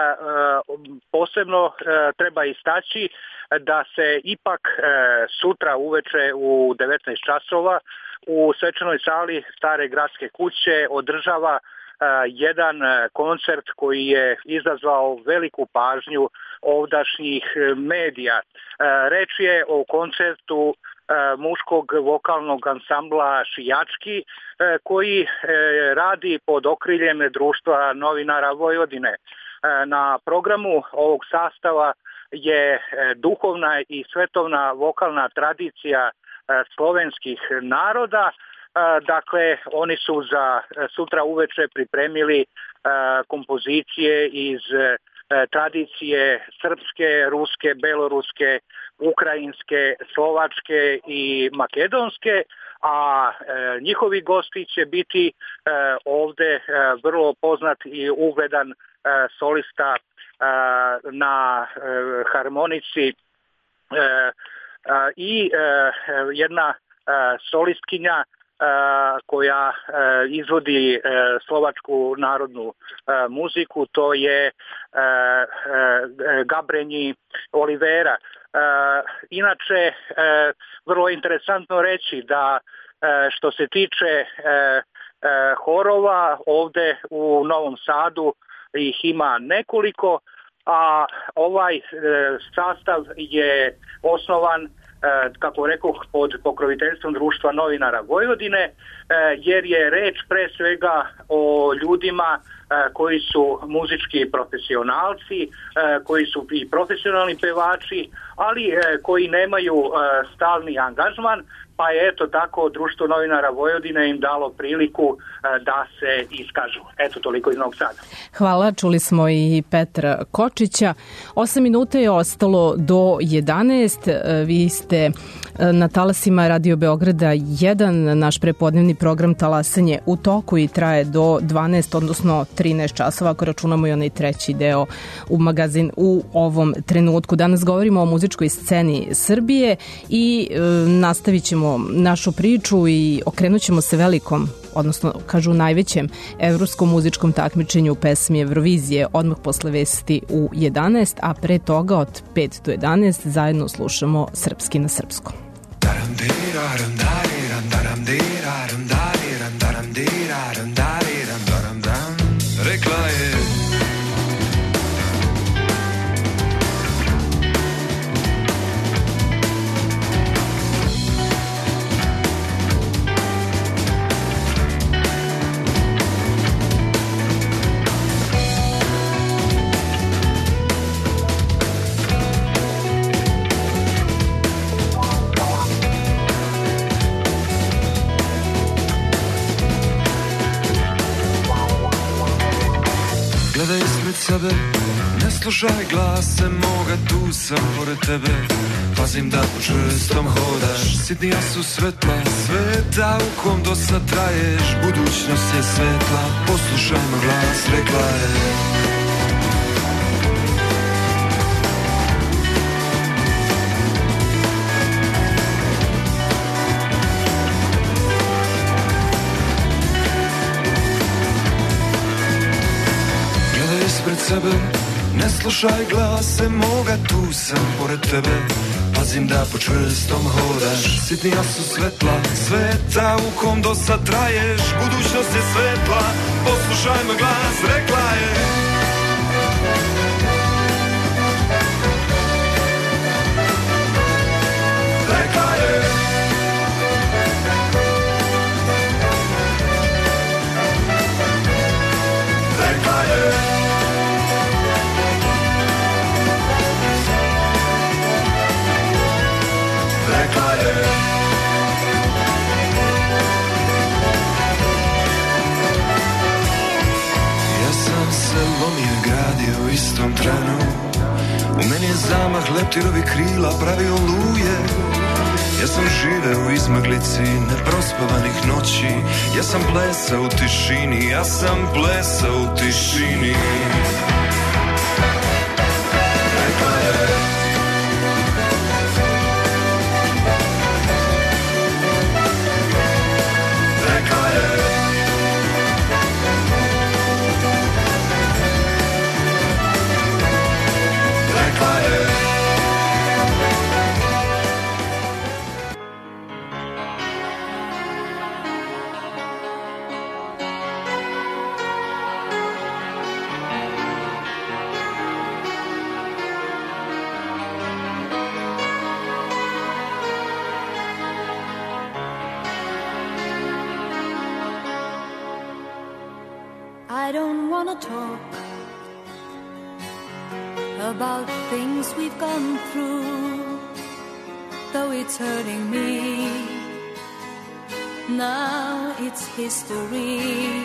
posebno treba istaći da se ipak sutra uveče u devetnaest časova u svečanoj sali Stare gradske kuće održava jedan koncert koji je izazvao veliku pažnju ovdašnjih medija. Reč je o koncertu muškog vokalnog ansambla Šijački koji radi pod okriljem Društva novinara Vojvodine. Na programu ovog sastava je duhovna i svetovna vokalna tradicija slovenskih naroda. Dakle, oni su za sutra uveče pripremili kompozicije iz tradicije srpske, ruske, beloruske, ukrajinske, slovačke i makedonske, a e, njihovi gosti će biti e, ovde e, vrlo poznat i ugledan e, solista e, na e, harmonici e, e, i e, jedna e, solistkinja koja izvodi slovačku narodnu muziku, to je Gabrenji Olivera. Inače, vrlo interesantno reći da što se tiče horova, ovde u Novom Sadu ih ima nekoliko, a ovaj sastav je osnovan, kako rekoh, pod pokroviteljstvom Društva novinara Vojvodine, jer je reč pre svega o ljudima koji su muzički profesionalci, koji su i profesionalni pevači, ali koji nemaju stalni angažman, pa je eto tako Društvo novinara Vojvodine im dalo priliku da se iskažu. Eto, toliko iz Novog Sada. Hvala, čuli smo i Petra Kočića. Osam minuta je ostalo do jedanaest. Vi ste na talasima Radio Beograda jedan, naš prepodnevni program Talasanje u toku i traje do dvanaest, odnosno trinaest časova, ako računamo i onaj treći deo u magazin u ovom trenutku. Danas govorimo o muzičkoj sceni Srbije i e, nastavit ćemo našu priču i okrenut ćemo se velikom, odnosno kažu najvećem evropskom muzičkom takmičenju pesmi Eurovizije odmah posle vesti u jedanaest, a pre toga od pet do jedanaest zajedno slušamo Srpski na srpskom. Rekla je gledaj ispred sebe, ne slušaj glase moga, tu sam pored tebe. Pazim da po čvrstom hodaš, sitnija su svetla sveta u kom do sad traješ. Budućnost je svetla, poslušajmo glas, rekla je. Pred sebe, ne slušaj glase moga, tu sam pored tebe. Pazim da po čvrstom hodaš, sitnija su svetla sveta u kom do sad traješ. Budućnost je svetla, poslušaj moj glas, rekla je. Rekla je. Rekla je. Rekla je. Ja sam se lomio i gradio u istom trenu. U meni je zamah leptirovi krila pravio luje. Ja sam živeo u izmaglici neprospavanih noći. Ja sam plesao u tišini, ja sam plesao u tišini. Rekla je. Rekla je. Rekla je. I don't wanna talk about things we've gone through, though it's hurting me. Now it's history.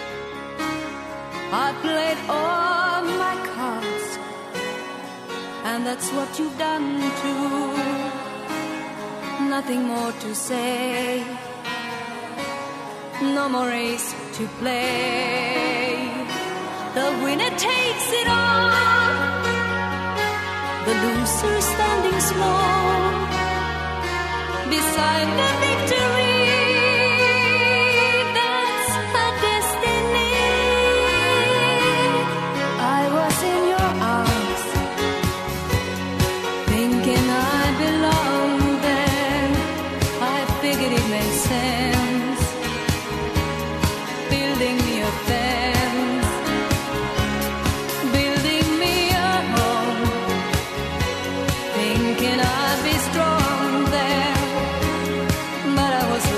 I played all my cards, and that's what you've done too. Nothing more to say, no more race to play. The winner takes it all, the loser standing small beside the victory. That's her destiny. I was in your arms, thinking I belonged there. I figured it made sense, building me a fence, building me a home, thinking I'd be strong there. But I was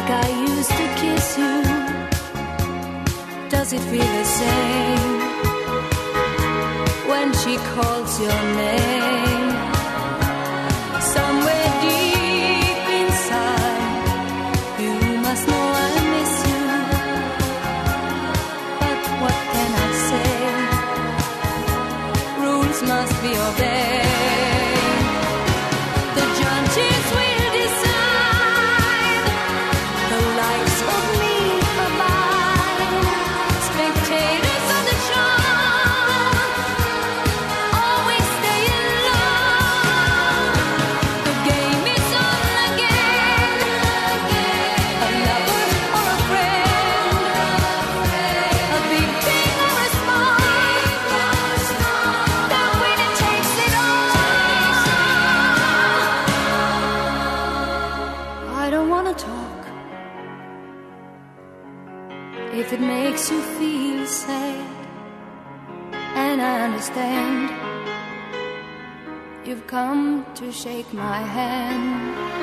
like I used to kiss you? Does it feel the same when she calls your name? Somewhere deep inside, you must know I miss you. But what can I say? Rules must be obeyed. The judges will decide the likes of me or mine. Spectators of the show always stay in love. The game is on again. A lover or a friend, a big thing or a small, the winner takes it all. I don't wanna talk if it makes you feel sad, and I understand you've come to shake my hand.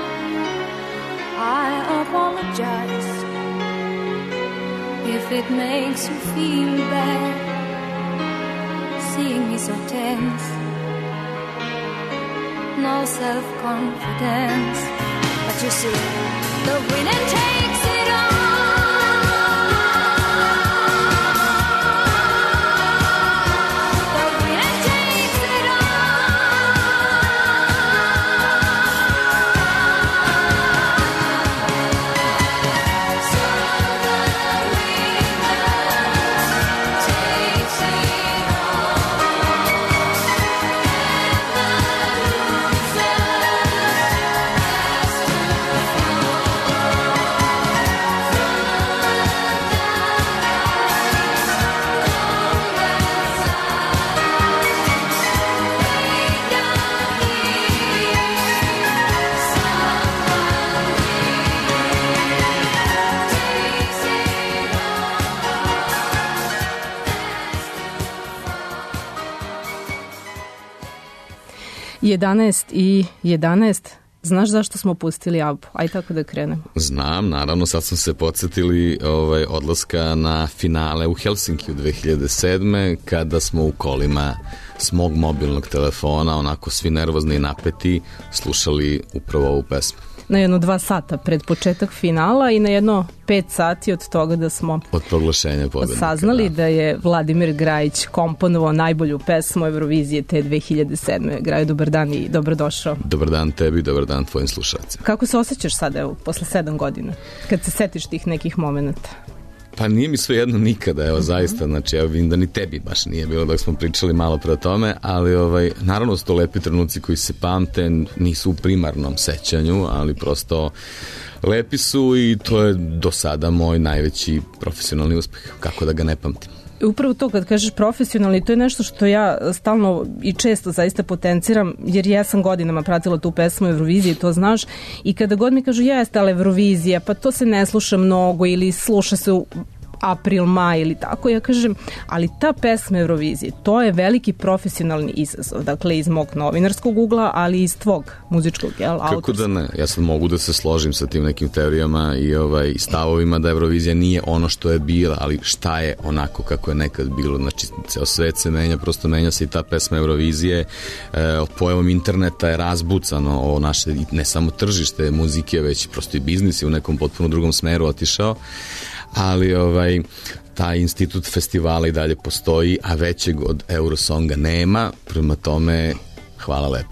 I apologize if it makes you feel bad, seeing me so tense, no self-confidence. But you see, the winner takes it all. The winner takes it jedanaest i jedanaest. Znaš zašto smo pustili Abu? Aj tako da krenemo. Znam, naravno, sad smo se podsjetili ovaj, odlaska na finale u Helsinkiju dve hiljade sedme kada smo u kolima s mog mobilnog telefona, onako svi nervozni i napeti, slušali upravo ovu pesmu. Na jedno dva sata pred početak finala i na jedno pet sati od toga da smo od proglašenja pobednika saznali da. da je Vladimir Grajić komponovao najbolju pesmu Eurovizije te dve hiljade sedme. Graju, dobar dan i dobrodošao. Dobar dan tebi, dobar dan tvojim slušalcima. Kako se osjećaš sada, evo, posle sedam godina, kad se setiš tih nekih momenata? Pa nije mi sve jedno nikada, evo, zaista, znači, evo, vidim da ni tebi baš nije bilo dok smo pričali malo pre o tome, ali, ovaj, naravno su to lepi trenuci koji se pamte, nisu u primarnom sećanju, ali prosto lepi su i to je do sada moj najveći profesionalni uspeh, kako da ga ne pamtim. Upravo to kad kažeš profesionalni, to je nešto što ja stalno i često zaista potenciram, jer ja sam godinama pratila tu pesmu Eurovizije, to znaš, i kada god mi kažu jeste, ali Eurovizija, pa to se ne sluša mnogo ili sluša se u april, maj ili tako, ja kažem, ali ta pesma Eurovizije, to je veliki profesionalni izazov, dakle iz mog novinarskog ugla, ali iz tvog muzičkog, jel, autorskog. Kako da ne, ja sad mogu da se složim sa tim nekim teorijama i ovaj, stavovima da Eurovizija nije ono što je bila, ali šta je onako kako je nekad bilo, znači ceo svet se menja, prosto menja se i ta pesma Eurovizije, e, pojavom interneta je razbucano o naše, ne samo tržište muzike, već prosto i biznis je u nekom potpuno drugom smeru otišao, ali ovaj, taj institut festivala i dalje postoji, a većeg od Eurosonga nema, prema tome hvala lepo.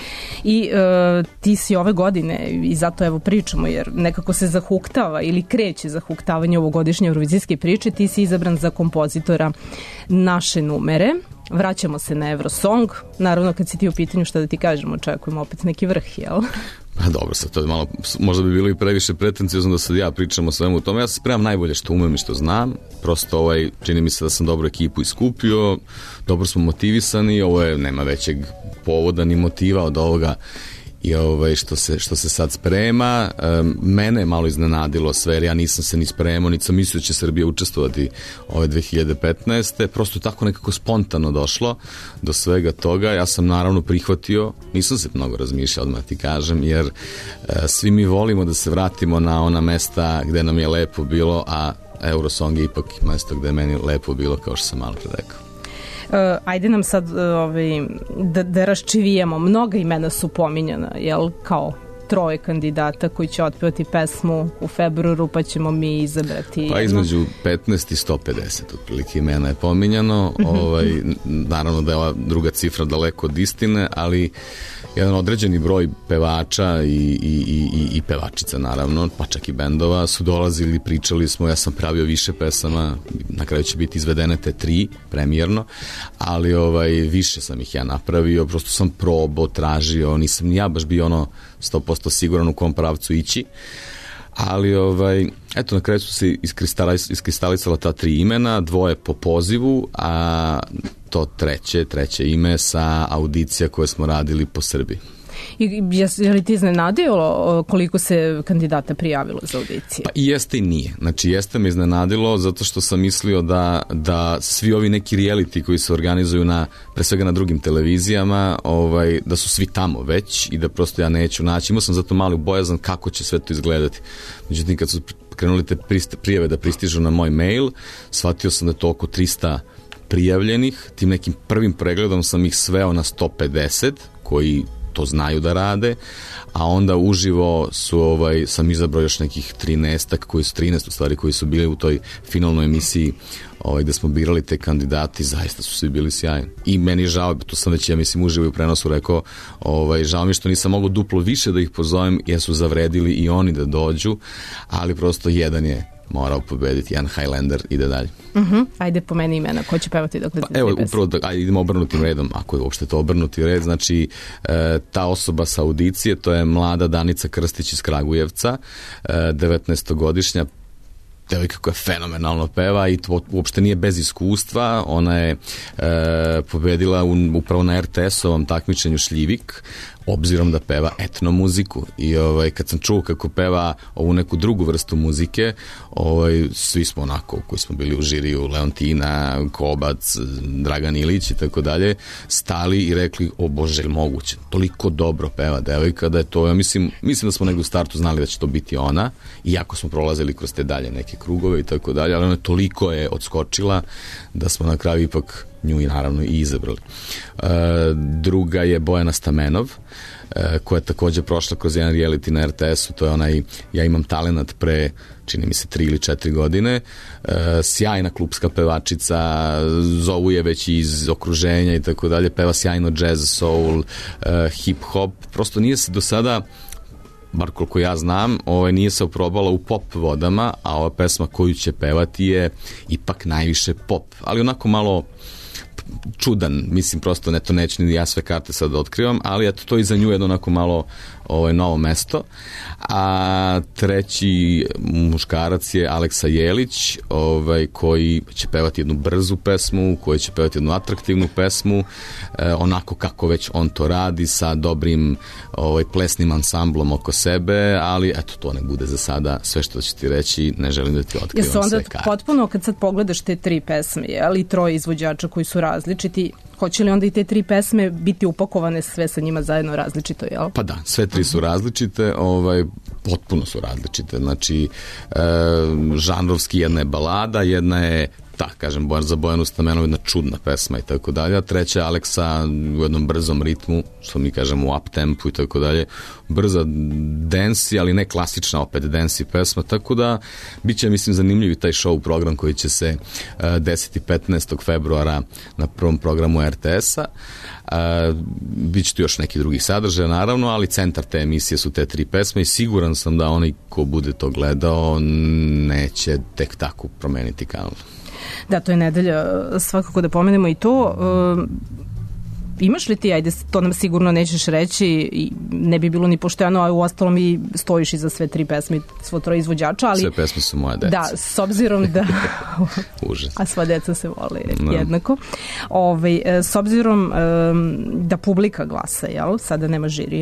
I e, ti si ove godine, i zato evo pričamo, jer nekako se zahuktava ili kreće zahuktavanje ovogodišnje eurovizijske priče, ti si izabran za kompozitora naše numere. Vraćamo se na Eurosong. Naravno, kad si ti u pitanju, šta da ti kažemo, očekujemo opet neki vrh, jel? Pa dobro, sad to je malo, možda bi bilo i previše pretencijozno da sad ja pričam o svemu u tome. Ja se spremam najbolje što umem i što znam. Prosto ovaj, čini mi se da sam dobru ekipu iskupio, dobro smo motivisani, ovo je, nema većeg povoda ni motiva od ovoga i ovaj, što, se, što se sad sprema. Um, mene je malo iznenadilo sve, jer ja nisam se ni spremao, niti sam mislio da će Srbija učestvovati ove dve hiljade petnaeste. Prosto tako nekako spontano došlo do svega toga. Ja sam naravno prihvatio, nisam se mnogo razmišljao, odmah ti kažem, jer uh, svi mi volimo da se vratimo na ona mesta gde nam je lepo bilo, a Eurosong je ipak mesto gde je meni lepo bilo, kao što sam malo pre rekao. Uh, ajde nam sad uh, ovaj, da, da raščivijemo. Mnoga imena su pominjana, jel, kao troje kandidata koji će otpevati pesmu u februaru, pa ćemo mi izabrati. Pa između petnaest i sto pedeset otprilike imena je pominjano. ovaj, naravno da je ova druga cifra daleko od istine, ali jedan određeni broj pevača i, i, i, i pevačica, naravno, pa čak i bendova, su dolazili, pričali smo, ja sam pravio više pesama, na kraju će biti izvedene te tri, premijerno, ali ovaj, više sam ih ja napravio, prosto sam probao, tražio, nisam ni ja baš bio ono sto posto siguran u kom pravcu ići, ali ovaj, eto, na kraju su se iskristalisala ta tri imena, dvoje po pozivu, a to treće, treće ime sa audicija koje smo radili po Srbiji. I je li ti iznenadilo koliko se kandidata prijavilo za audicije? Pa i jeste i nije. Znači jeste me iznenadilo zato što sam mislio da, da svi ovi neki reality koji se organizuju na, pre svega na drugim televizijama, ovaj, da su svi tamo već i da prosto ja neću naći. Imao sam zato mali bojazan kako će sve to izgledati. Međutim, kad su krenuli te prijave da pristižu na moj mail, shvatio sam da je to oko trista prijavljenih. Tim nekim prvim pregledom sam ih sveo na sto pedeset koji to znaju da rade, a onda uživo su, ovaj, sam izabrao još nekih trinaestak, koji su trinaest u stvari, koji su bili u toj finalnoj emisiji, ovaj, gde smo birali te kandidati, zaista su svi bili sjajni. I meni je žao, to sam već, ja mislim, uživo i u prenosu rekao, ovaj, žao mi što nisam mogao duplo više da ih pozovem, jer su zavredili i oni da dođu, ali prosto jedan je morao pobediti, Jan Highlander ide dalje. Uh-huh. Ajde po meni imena, ko će pevati dok ne pa, evo, upravo, da, ajde, idemo obrnutim redom, ako je uopšte to obrnuti red, znači e, ta osoba sa audicije, to je mlada Danica Krstić iz Kragujevca, e, devetnaestogodišnja devojka koja fenomenalno peva i to uopšte nije bez iskustva. Ona je e, pobedila u, upravo na er te esovom takmičenju Šljivik, obzirom da peva etno muziku. I ovaj, kad sam čuo kako peva ovu neku drugu vrstu muzike, ovaj, svi smo onako, koji smo bili u žiriju, Leontina, Kobac, Dragan Ilić i tako dalje, stali i rekli, o Bože, moguće, toliko dobro peva devojka da je to, ja mislim, mislim da smo negdje u startu znali da će to biti ona, iako smo prolazili kroz te dalje neke krugove i tako dalje, ali ona toliko je odskočila da smo na kraju ipak nju i naravno i izabrali. E, druga je Bojana Stamenov, e, koja je također prošla kroz jedan reality na er te esu, to je onaj Ja imam talenat pre, čini mi se, tri ili četiri godine, e, sjajna klupska pevačica, zovu je već iz okruženja i tako dalje, peva sjajno jazz, soul, e, hip hop, prosto nije se do sada, bar koliko ja znam, ovaj, nije se oprobala u pop vodama, a ova pesma koju će pevati je ipak najviše pop, ali onako malo čudan, mislim, prosto ne, to neću ni ja sve karte sad otkrivam, ali eto, to i za nju jedno onako malo ovaj, novo mesto. A treći muškarac je Aleksa Jelić, ovaj, koji će pevati jednu brzu pesmu, koji će pevati jednu atraktivnu pesmu, eh, onako kako već on to radi, sa dobrim ovaj, plesnim ansamblom oko sebe, ali eto, to ne bude za sada sve što ću ti reći, ne želim da ti otkrivam sve karte. Jesu onda potpuno, kad sad pogledaš te tri pesme, ali troje izvođača koji su različiti, hoće li onda i te tri pesme biti upakovane sve sa njima zajedno različito, jel? Pa da, sve tri su različite, ovaj, potpuno su različite, znači e, žanrovski jedna je balada, jedna je da, kažem, za Bojanu Stamenov jedna čudna pesma i tako dalje, a treća je Aleksa u jednom brzom ritmu, što mi kažemo u up tempu i tako dalje, brza dansi, ali ne klasična opet dansi pesma, tako da bit će, mislim, zanimljiv taj show program koji će se uh, desiti petnaestog februara na prvom programu er te esa. Uh, bit će tu još neki drugi sadržaj, naravno, ali centar te emisije su te tri pesme i siguran sam da onaj ko bude to gledao neće tek tako promeniti kanal. Da, to je nedelja, svakako da pomenemo i to. E, imaš li ti, ajde, to nam sigurno nećeš reći i ne bi bilo ni pošteno, a u ostalom i stojiš iza sve tri pesme, svo troje izvođača, ali... Sve pesme su moja deca. Da, s obzirom da... Užas. A sva deca se vole no. jednako. Ove, s obzirom um, da publika glasa, jel? Sada nema žirija,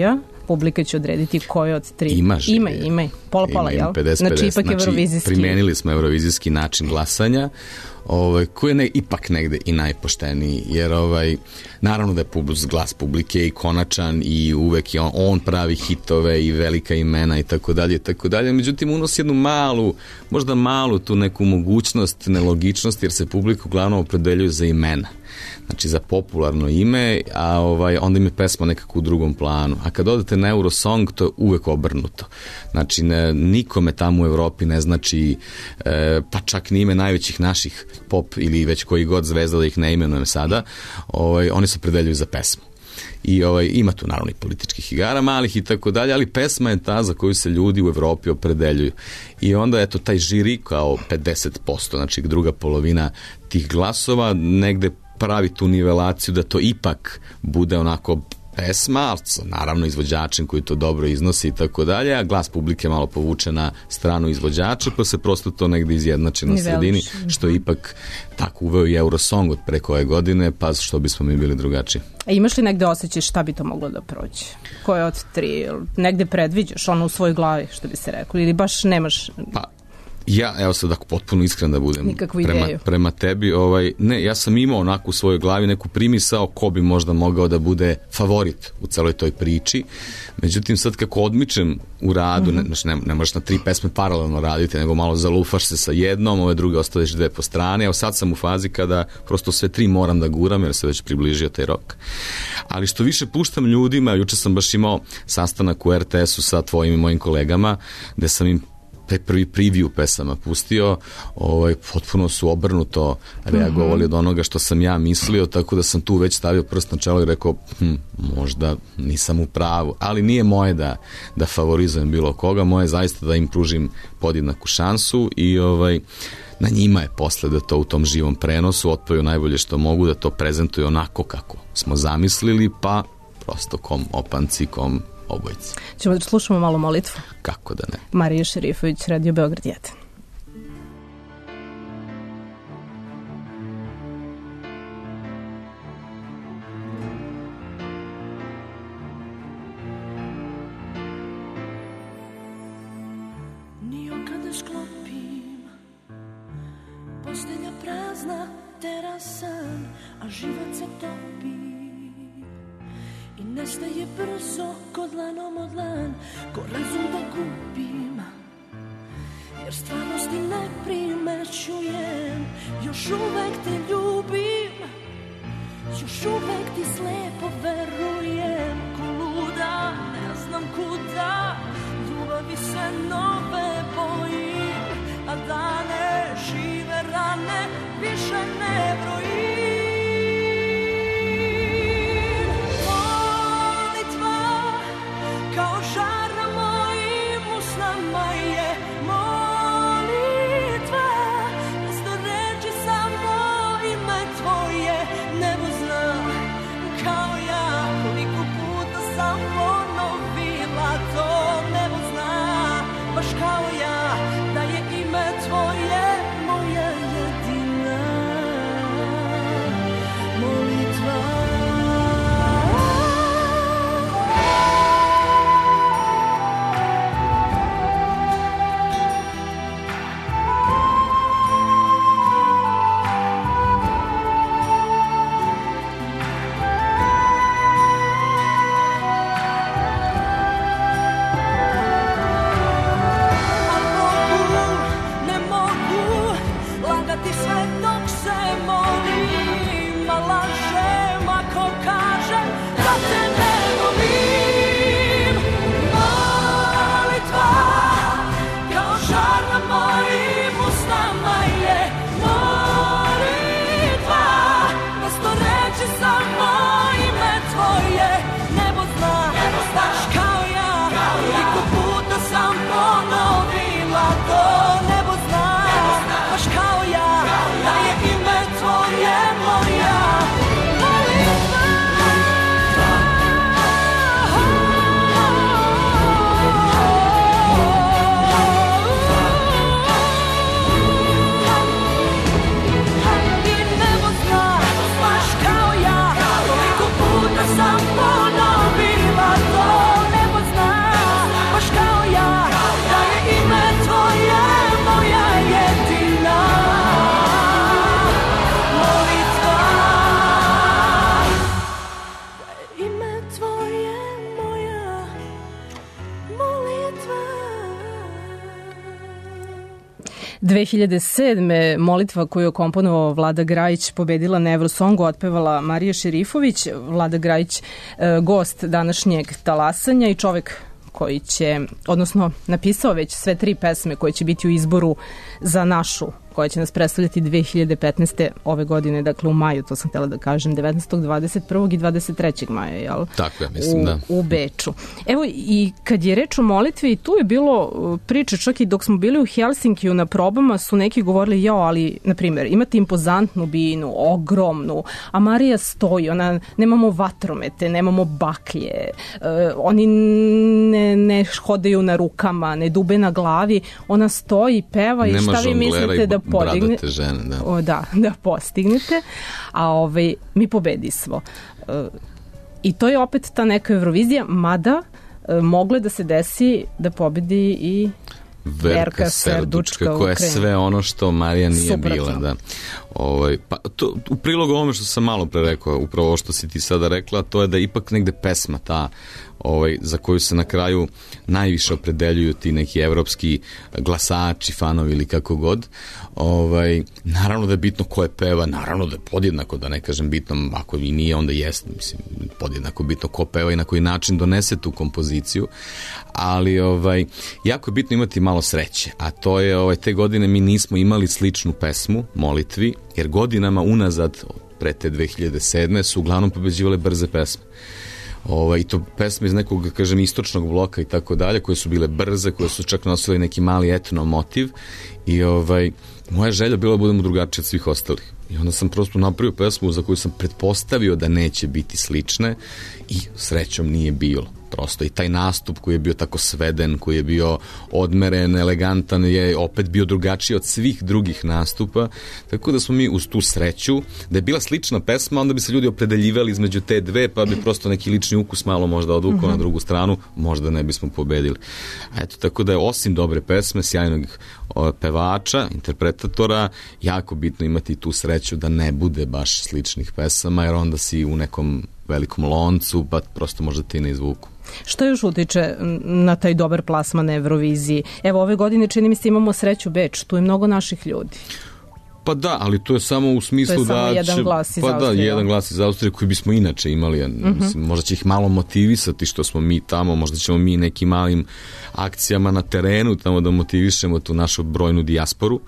publika će odrediti koje od tri. Ima žirija. Ima, ima. Pola, pola, jel? pedeset, znači, pedeset. ipak evrovizijski. Primenili smo evrovizijski način glasanja, ovaj, koji je ne, ipak negde i najpošteniji, jer ovaj, naravno da je publik, glas publike i konačan i uvek je on, on pravi hitove i velika imena i tako dalje i tako dalje, međutim unosi jednu malu, možda malu tu neku mogućnost, nelogičnost, jer se publika uglavnom opredeljuju za imena. Znači za popularno ime, a ovaj, onda im je pesma nekako u drugom planu. A kad odete na Eurosong, to je uvek obrnuto. Znači ne, nikome tamo u Evropi ne znači, e, pa čak ni ime najvećih naših pop ili već koji god zvezda, da ih ne imenujem sada, ovaj, oni se opredeljuju za pesmu. I ovaj, ima tu naravno i političkih igara malih i tako dalje, ali pesma je ta za koju se ljudi u Evropi opredeljuju. I onda eto taj žiri kao pedeset posto, znači druga polovina tih glasova negde pravi tu nivelaciju da to ipak bude onako pesma, naravno izvođačem koji to dobro iznosi i tako dalje, a glas publike malo povuče na stranu izvođača, pa se prosto to negde izjednači na sredini, što je ipak tako uveo i Eurosong od preko ove godine, pa što bismo mi bili drugačiji. A imaš li negde osjećaš šta bi to moglo da prođe? Koje od tri? Negde predviđaš ono u svojoj glavi, što bi se reklo, ili baš nemaš... Pa, ja, evo sad ako potpuno iskren da budem prema, ideju. prema tebi, ovaj, ne, ja sam imao onako u svojoj glavi neku primisao ko bi možda mogao da bude favorit u celoj toj priči, međutim sad kako odmičem u radu, mm-hmm. ne, ne, ne možeš na tri pesme paralelno raditi, nego malo zalufaš se sa jednom, ove druge ostaviš dve po strane, evo sad sam u fazi kada prosto sve tri moram da guram jer se već približio taj rok. Ali što više puštam ljudima, juče sam baš imao sastanak u er te esu sa tvojim i mojim kolegama, gde sam im taj prvi preview pesama pustio, ovaj, potpuno su obrnuto reagovali od onoga što sam ja mislio, tako da sam tu već stavio prst na čelo i rekao, hm, možda nisam u pravu, ali nije moje da, da favorizujem bilo koga, moje je zaista da im pružim podjednaku šansu i ovaj, na njima je posle da to u tom živom prenosu otpaju najbolje što mogu, da to prezentuju onako kako smo zamislili, pa prosto kom opanci, kom obojci. Ćemo da slušamo malo molitvu? Kako da ne. Marija Šerifović, Radio Beograd jedan. Ni kada sklopim, postelja prazna, terasan, a život se topi. I nestaje brzo kod dlanom od dlan, ko razum da gubim, jer stvarnosti ne primećujem. Još uvek te ljubim, još uvek ti slepo verujem. Ko luda, ne znam kuda, ljubavi se nove bojim, a dane žive rane više ne brojim. Kao žar na mojim usnama je molitva, mesto reči samo ime tvoje. Nebo zna kao ja koliko puta sam ponovila to. Nebo zna baš kao ja da je ime tvoje moja jedina molitva. dve hiljade sedme. molitva koju je komponovao Vlada Grajić pobedila na Eurosongu, otpevala Marija Šerifović. Vlada Grajić, gost današnjeg talasanja i čovek koji će, odnosno napisao već sve tri pesme koje će biti u izboru za našu, koja će nas predstavljati dve hiljade petnaeste. ove godine, dakle u maju, to sam htjela da kažem, devetnaestog, dvadeset prvog i dvadeset trećeg maja, jel? Tako je, mislim, u, da. U Beču. Evo, i kad je reč o molitvi, tu je bilo priče, čak i dok smo bili u Helsinkiju na probama, su neki govorili, jo, ali, na primjer, imate impozantnu binu, ogromnu, a Marija stoji, ona, nemamo vatromete, nemamo baklje, uh, oni ne, ne hodaju na rukama, ne dube na glavi, ona stoji, peva i nema šta vi mislite da podigne, žene, da. O, da, da postignete, a ovaj, mi pobedismo. E, I to je opet ta neka Eurovizija, mada e, mogle da se desi da pobedi i Verka, Verka Serdučka, koja je sve ono što Marija nije Suprotno. bila. Da. Ovaj, pa to, u prilog ovome što sam malo pre rekao, upravo ovo što si ti sada rekla, to je da ipak negde pesma ta ovaj, za koju se na kraju najviše opredeljuju ti neki evropski glasači, fanovi ili kako god. Ovaj, naravno da je bitno ko je peva, naravno da je podjednako, da ne kažem bitno, ako i nije, onda jeste, mislim, podjednako bitno ko peva i na koji način donese tu kompoziciju, ali ovaj, jako je bitno imati malo sreće, a to je ovaj, te godine mi nismo imali sličnu pesmu, molitvi, jer godinama unazad, pre te dve hiljade sedme su uglavnom pobeđivale brze pesme. Ovaj, i to pesme iz nekog, kažem, istočnog bloka i tako dalje, koje su bile brze, koje su čak nosile neki mali etno motiv i ovaj, moja želja bila da budemo drugačiji od svih ostalih. I onda sam prosto napravio pesmu za koju sam pretpostavio da neće biti slične i srećom nije bilo. Prosto i taj nastup koji je bio tako sveden, koji je bio odmeren, elegantan, je opet bio drugačiji od svih drugih nastupa, tako da smo mi uz tu sreću, da je bila slična pesma, onda bi se ljudi opredeljivali između te dve, pa bi prosto neki lični ukus malo možda odvukao uh-huh. na drugu stranu, možda ne bismo pobedili. A eto, tako da je osim dobre pesme, sjajnog o, pevača, interpretatora, jako bitno imati tu sreću da ne bude baš sličnih pesama, jer onda si u nekom velikom loncu, pa prosto možda ti ne izvuku. Što još utiče na taj dobar plasman na Euroviziji? Evo, ove godine čini mi se imamo Sreću Beč, tu je mnogo naših ljudi. Pa da, ali to je samo u smislu da... To je samo će, jedan glas iz pa Austrije. Pa da, jedan glas iz Austrije koji bismo inače imali. Uh-huh. Mislim, možda će ih malo motivisati što smo mi tamo, možda ćemo mi nekim malim akcijama na terenu tamo da motivišemo tu našu brojnu dijasporu,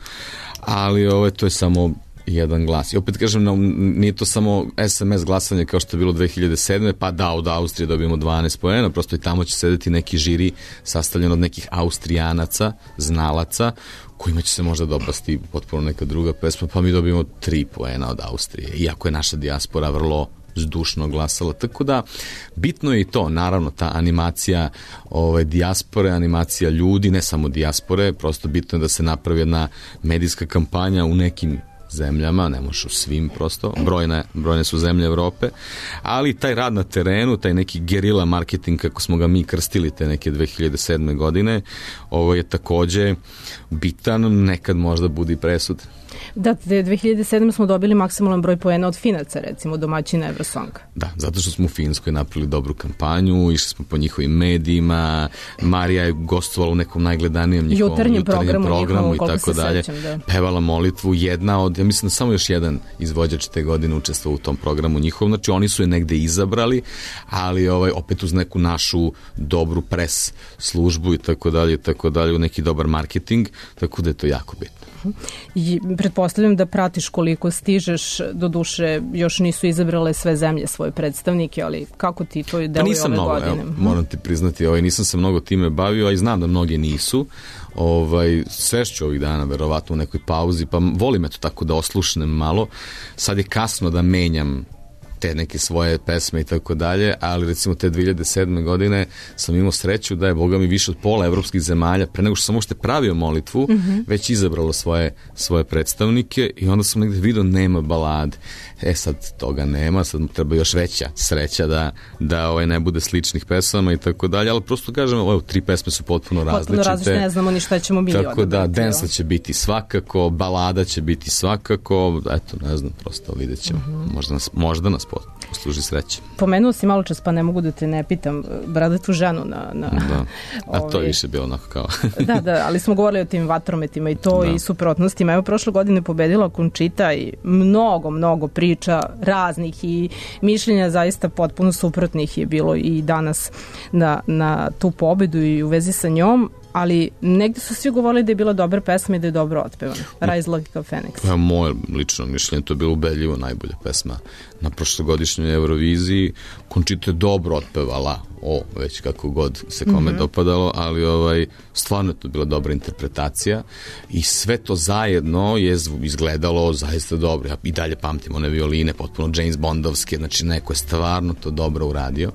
ali ovo, to je samo jedan glas. I opet kažem, nije to samo es em es glasanje kao što je bilo dve hiljade sedme, pa da, od Austrije dobijemo dvanaest poena, prosto i tamo će sedeti neki žiri sastavljen od nekih Austrijanaca, znalaca, kojima će se možda dopasti potpuno neka druga pesma, pa mi dobijemo tri poena od Austrije, iako je naša dijaspora vrlo zdušno glasala, tako da bitno je i to, naravno, ta animacija ovaj, dijaspore, animacija ljudi, ne samo dijaspore, prosto bitno je da se napravi jedna medijska kampanja u nekim zemljama, ne može u svim prosto, brojne, brojne su zemlje Evrope, ali taj rad na terenu, taj neki gerila marketing kako smo ga mi krstili te neke dve hiljade sedme godine, ovo je takođe bitan, nekad možda budi presud. Da, dve hiljade sedme smo dobili maksimalan broj poena od Finaca, recimo, domaćina Eurosonga. Da, zato što smo u Finskoj napravili dobru kampanju, išli smo po njihovim medijima, Marija je gostovala u nekom najgledanijem njihovom jutarnjem, jutarnjem programu, programu njihovom, i tako dalje. Sećam, da. Pevala molitvu, jedna od, ja mislim da samo još jedan izvođač te godine učestvovao u tom programu njihovom, znači oni su je negde izabrali, ali ovaj, opet uz neku našu dobru pres službu i tako dalje, tako dalje, u neki dobar marketing, tako da je to jako bitno. I pretpostavljam da pratiš koliko stižeš, do duše još nisu izabrale sve zemlje svoje predstavnike, ali kako ti to deluje ove mnogo, godine? Evo, moram ti priznati, ovaj, nisam se mnogo time bavio, a i znam da mnoge nisu. Ovaj, svešću ovih dana, verovatno u nekoj pauzi, pa volim eto tako da oslušnem malo. Sad je kasno da menjam te neke svoje pesme i tako dalje, ali recimo te dve hiljade sedme godine sam imao sreću da je, Boga mi, više od pola evropskih zemalja, pre nego što sam uopšte pravio molitvu, mm-hmm. već izabralo svoje, svoje predstavnike i onda sam negde vidio nema balade. E sad toga nema, sad treba još veća sreća da, da ovaj, ne bude sličnih pesama i tako dalje, ali prosto kažem, ovo, tri pesme su potpuno različite. Potpuno različite, ne znamo ni šta ćemo mi tako da, dansa će biti svakako, balada će biti svakako, eto, ne znam, prosto vidjet ćemo. Mm-hmm. Možda nas, možda nas služi sreće. Pomenuo si malo čas, pa ne mogu da te ne pitam, bradatu ženu na... na da, a to ovaj... je više bilo onako kao... da, da, ali smo govorili o tim vatrometima i to da. I suprotnostima. Evo, prošle godine pobedila Končita i mnogo, mnogo priča raznih i mišljenja zaista potpuno suprotnih je bilo i danas na, na tu pobedu i u vezi sa njom, ali negde su svi govorili da je bila dobra pesma i da je dobro otpevana. Rise Like a Phoenix. Pa, moje lično mišljenje, to je bilo ubedljivo najbolja pesma na prošlogodišnjoj Euroviziji. Končita je dobro otpevala, o, već kako god se kome mm-hmm. dopadalo, ali ovaj, stvarno je to bila dobra interpretacija i sve to zajedno je izgledalo zaista dobro. Ja i dalje pamtim one violine, potpuno James Bondovske, znači neko je stvarno to dobro uradio,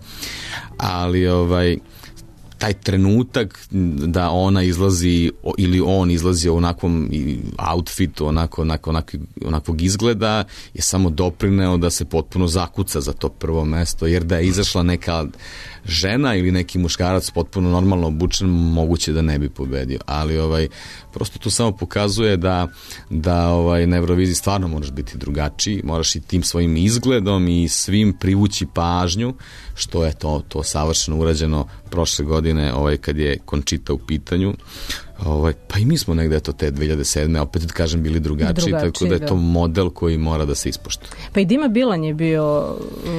ali ovaj taj trenutak da ona izlazi ili on izlazi u onakvom outfitu, onako, onako, onako, onakvog izgleda je samo doprineo da se potpuno zakuca za to prvo mesto, jer da je izašla neka žena ili neki muškarac potpuno normalno obučen, moguće da ne bi pobedio, ali ovaj prosto to samo pokazuje da, da ovaj, na Euroviziji stvarno moraš biti drugačiji, moraš i tim svojim izgledom i svim privući pažnju, što je to, to savršeno urađeno prošle godine ovaj, kad je Končita u pitanju. Ovaj, pa i mi smo negde eto te dve hiljade sedme opet kažem bili drugačiji, drugačiji tako da je to da. model koji mora da se ispoštuje. Pa i Dima Bilan je bio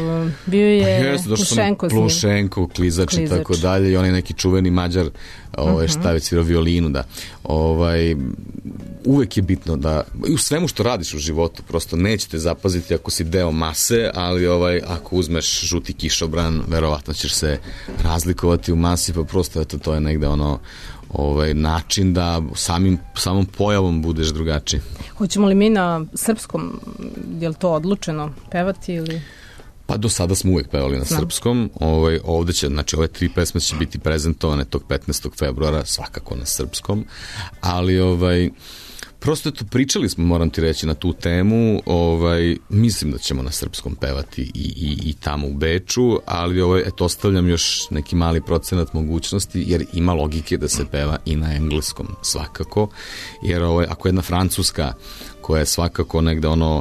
bio je pa jesu, Plušenko, Plušenko, klizač i tako dalje i on je neki čuveni Mađar ovaj, uh-huh. šta je svirao violinu da ovaj, uvek je bitno da i u svemu što radiš u životu prosto nećete zapaziti ako si deo mase, ali ovaj, ako uzmeš žuti kišobran verovatno ćeš se razlikovati u masi, pa prosto eto, to je negde ono ovaj način da samim samom pojavom budeš drugačiji. Hoćemo li mi na srpskom, je li to odlučeno pevati ili? Pa do sada smo uvek pevali na no. srpskom. Ovaj ovde će, znači ove tri pesme će biti prezentovane tog petnaestog februara svakako na srpskom, ali ovaj prosto eto, pričali smo, moram ti reći, na tu temu, ovaj, mislim da ćemo na srpskom pevati i, i, i tamo u Beču, ali ovaj, eto, ostavljam još neki mali procenat mogućnosti, jer ima logike da se peva i na engleskom, svakako, jer ovaj, ako jedna francuska koja je svakako negde ono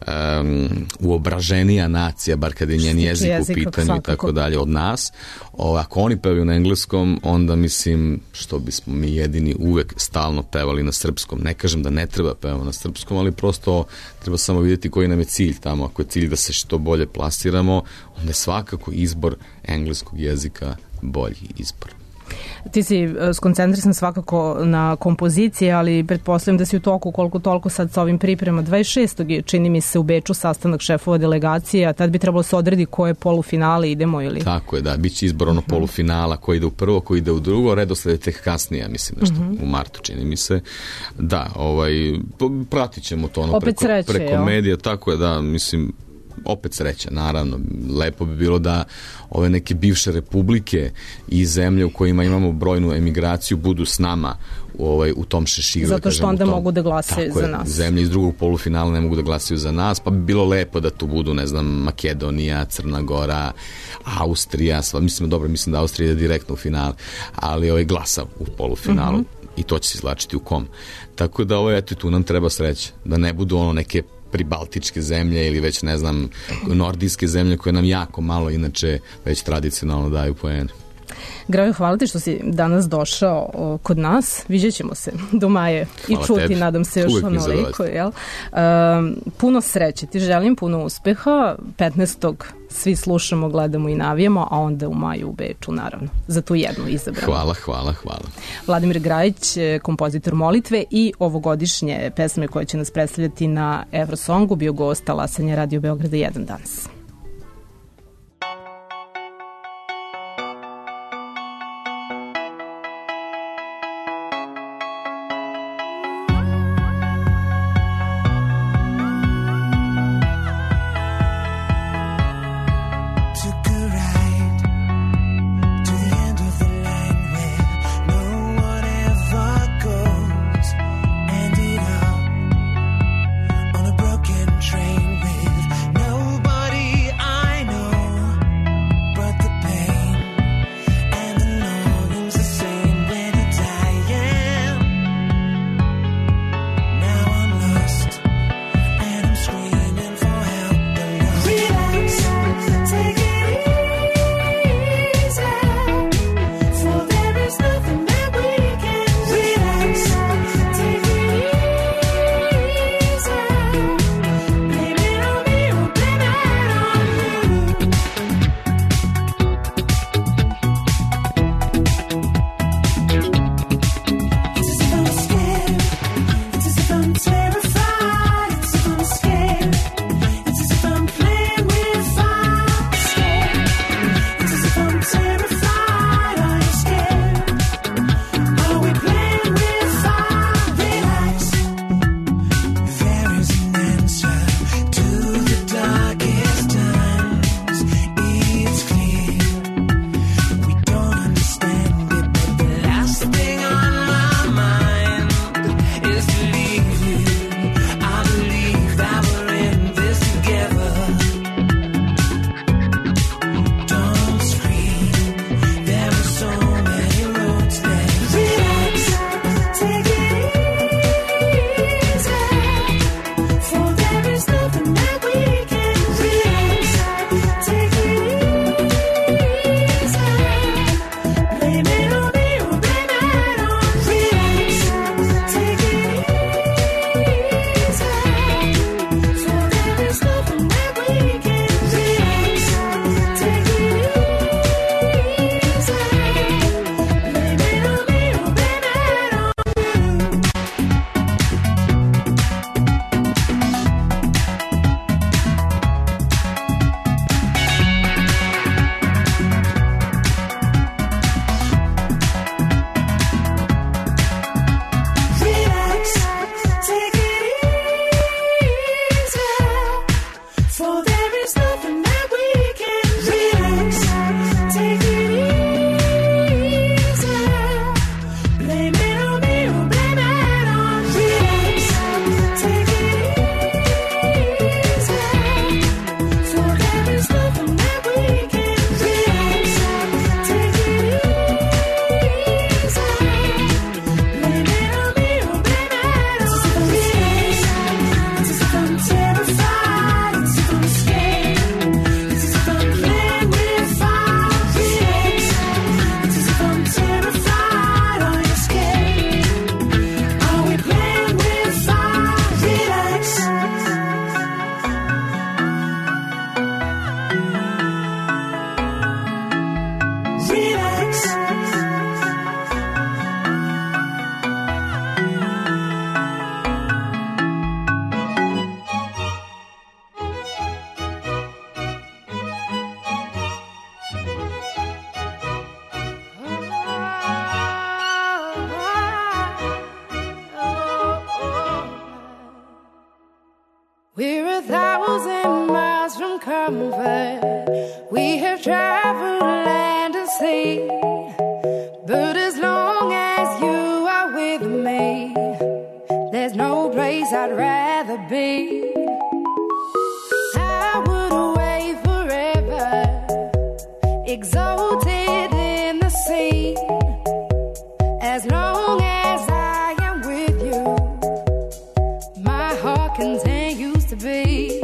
um, uobraženija nacija, bar kad je njen jezik u pitanju i tako dalje od nas. O, ako oni pevaju na engleskom, onda mislim što bismo mi jedini uvek stalno pevali na srpskom. Ne kažem da ne treba pevamo na srpskom, ali prosto treba samo vidjeti koji nam je cilj tamo. Ako je cilj da se što bolje plasiramo, onda je svakako izbor engleskog jezika bolji izbor. Ti si skoncentrisan svakako na kompozicije, ali pretpostavljam da si u toku koliko toliko sad sa ovim priprema. dvadeset šestog je, čini mi se, u Beču sastanak šefova delegacije, a tad bi trebalo se odredi koje polufinale idemo ili... Tako je, da, bit će izbor ono uh-huh. polufinala, ko ide u prvo, ko ide u drugo, redosled je tek kasnije, mislim, nešto uh-huh. u martu, čini mi se. Da, ovaj, pratit ćemo to ono preko, sreće, preko medija, tako je, da, mislim, opet sreća, naravno. Lepo bi bilo da ove neke bivše republike i zemlje u kojima imamo brojnu emigraciju budu s nama u, ovaj, u tom šeširu. Zato što kažem, onda tom, mogu da glasaju za nas. Zemlje iz drugog polufinala ne mogu da glasaju za nas, pa bi bilo lepo da tu budu, ne znam, Makedonija, Crna Gora, Austrija, sva, mislim, dobro, mislim da Austrija ide direktno u final, ali ovaj glasa u polufinalu uh-huh. i to će se izlačiti u kom. Tako da ovo, eto, tu nam treba sreća, da ne budu ono neke pribaltičke zemlje ili već ne znam nordijske zemlje koje nam jako malo inače već tradicionalno daju poene. Grajo, hvala ti što si danas došao o, kod nas. Viđat ćemo se do Maje i čuti, tebi. Nadam se, još onoliko. Jel? Um, puno sreće. Ti želim puno uspeha. petnaestog svi slušamo, gledamo i navijemo, a onda u maju u Beču, naravno. Za tu jednu izabranu. Hvala, hvala, hvala. Vladimir Grajić, kompozitor Molitve i ovogodišnje pesme koje će nas predstavljati na Eurosongu, bio gost talasanja Radio Beograda jedan danas. Train with nobody somewhere. We have traveled land and sea, but as long as you are with me, there's no place I'd rather be. I would away forever, exalted in the sea, as long as I am with you, my heart continues to beat.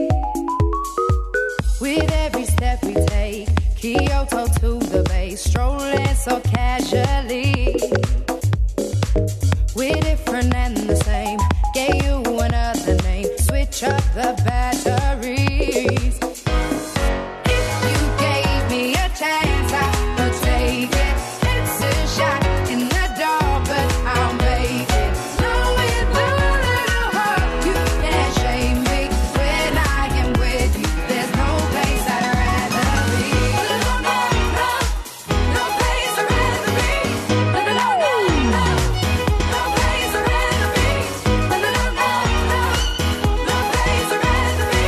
With every step we take, Kyoto to the bay, strolling so casually. We're different and the same, gave you another name, switch up the batteries. If you gave me a chance, I would take it. It's a shot in the dark, but I'll make it. Knowing the little heart, you can't shame me. When I am with you, there's no place I'd rather be. No, no, no, no place I'd rather be. No, no, no, no, no place I'd rather be. No, no, no, no, no place I'd rather be.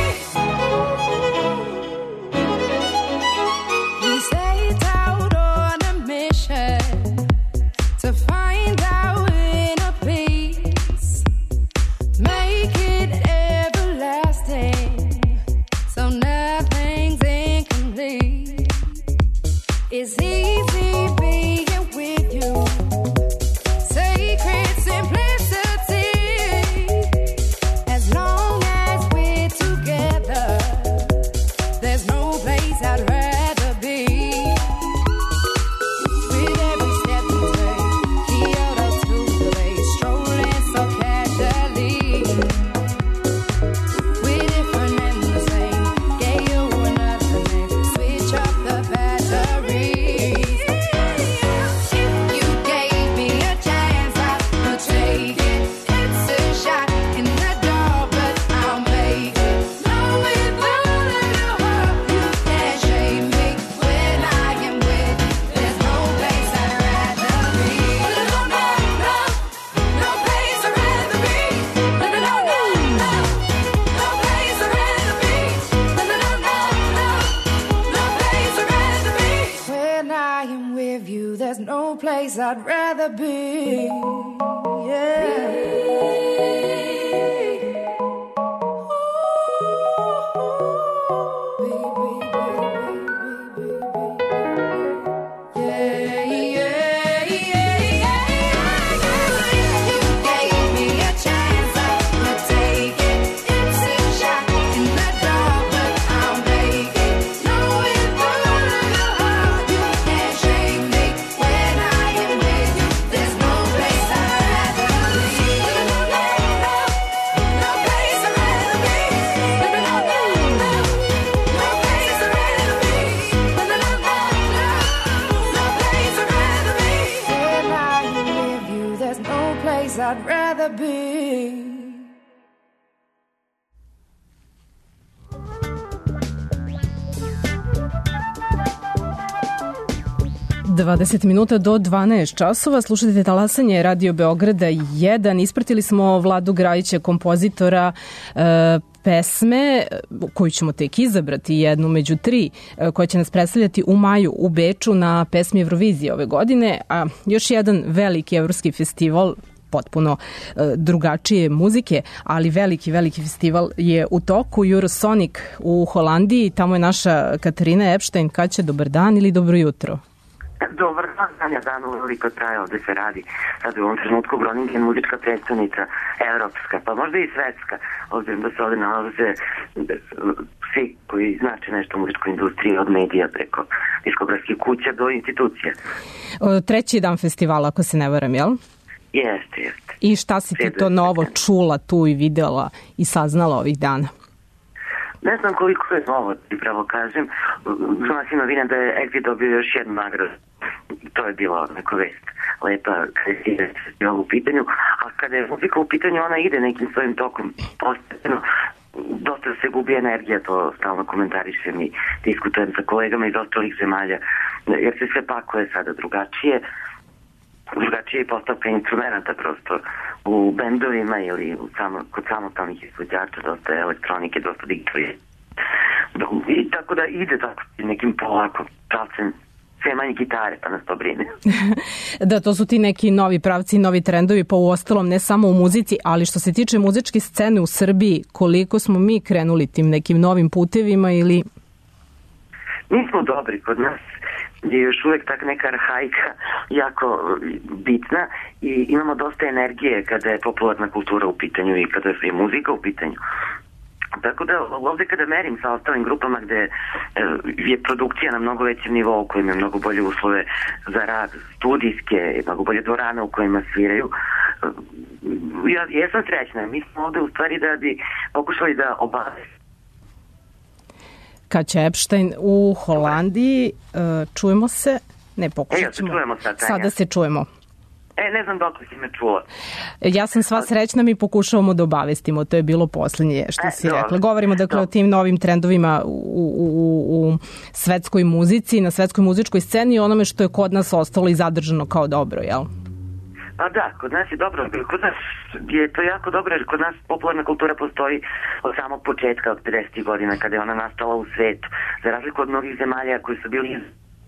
We set out on a mission to find our inner peace, make it everlasting, so nothing's incomplete. It's easy being with you, sacred simplicity. As long as we're together, there's no place I'd rather be. With every step we take, Kyoto to the bay, strolling so casually. We're different and the same, gave you another name, switch up the batteries. If you gave me a chance, I would take it. It's a shot in the dark, but I'll make it. Knowing the little heart, you can't shame me. When I am with you, there's no place I'd rather be. No, no, no, no, no place I'd rather be. No, no, no, no, no, no place I'd rather be. No, no, no, no, no, no place I'd rather be. When I am with you, there's no place I'd rather be. Yeah. When I am with you, there's no place I'd rather be. dvadeset minuta do dvanaest časova. Slušajte talasanje Radio Beograda jedan. Ispratili smo Vladu Grajića, kompozitora e, pesme koju ćemo tek izabrati, jednu među tri, e, koja će nas predstavljati u maju u Beču na pesmi Eurovizije ove godine, a još jedan veliki evropski festival potpuno e, drugačije muzike, ali veliki, veliki festival je u toku, Eurosonic u Holandiji. Tamo je naša Katarina Epstein. Kaća, dobar dan ili dobro jutro? Dobar dan, Tanja, dan uveliko traje, ovde se radi. Sad u ovom trenutku Groningen muzička predstavnica evropska, pa možda i svetska, obzirom da se ovde nalaze svi koji znače nešto u muzičkoj industriji, od medija preko diskografskih kuća do institucija. O, treći dan festivala, ako se ne varam, jel? Jeste, jeste. I šta si ti to novo čula tu i videla i saznala ovih dana? Ne znam koliko je novo, ti pravo kažem. Znala si novina da je Exit dobio još jednu nagradu. To je bilo neko vest lepa kada je u pitanju. A kada je muzika u pitanju, ona ide nekim svojim tokom postepeno. Dosta se gubi energija, to stalno komentarišem i diskutujem sa kolegama iz ostalih zemalja. Jer se sve pakuje sada drugačije. Drugačije je postavka instrumenta prosto u bendovima ili u samo, kod samostalnih izvođača, dosta elektronike, dosta digitalije. I tako da ide tako nekim polako pravcem, sve manje gitare, pa nas to brine. Da, to su ti neki novi pravci i novi trendovi, pa u ostalom ne samo u muzici, ali što se tiče muzičke scene u Srbiji, koliko smo mi krenuli tim nekim novim putevima ili... Mi smo dobri, kod nas je još uvek tak neka arhaika jako bitna i imamo dosta energije kada je popularna kultura u pitanju i kada je muzika u pitanju. Tako da ovde kada merim sa ostalim grupama gde je produkcija na mnogo većem nivou, u kojima je mnogo bolje uslove za rad, studijske, mnogo bolje dvorane u kojima sviraju, ja jesam srećna. Mi smo ovde u stvari da bi pokušali da obave. Kaća Epstein u Holandiji, čujemo se, ne pokušat ćemo. E, ja čujemo sad, Sada se čujemo. E, ne znam dok si me čula. Ja sam sva srećna, mi pokušavamo da obavestimo, to je bilo poslednje što si e, rekla. Govorimo dakle o tim novim trendovima u, u, u svetskoj muzici, na svetskoj muzičkoj sceni i onome što je kod nas ostalo i zadržano kao dobro, jel? Pa da, kod nas je dobro, kod nas je to jako dobro jer kod nas popularna kultura postoji od samog početka, od pedesetih godina kada je ona nastala u svetu. Za razliku od mnogih zemalja koji su bili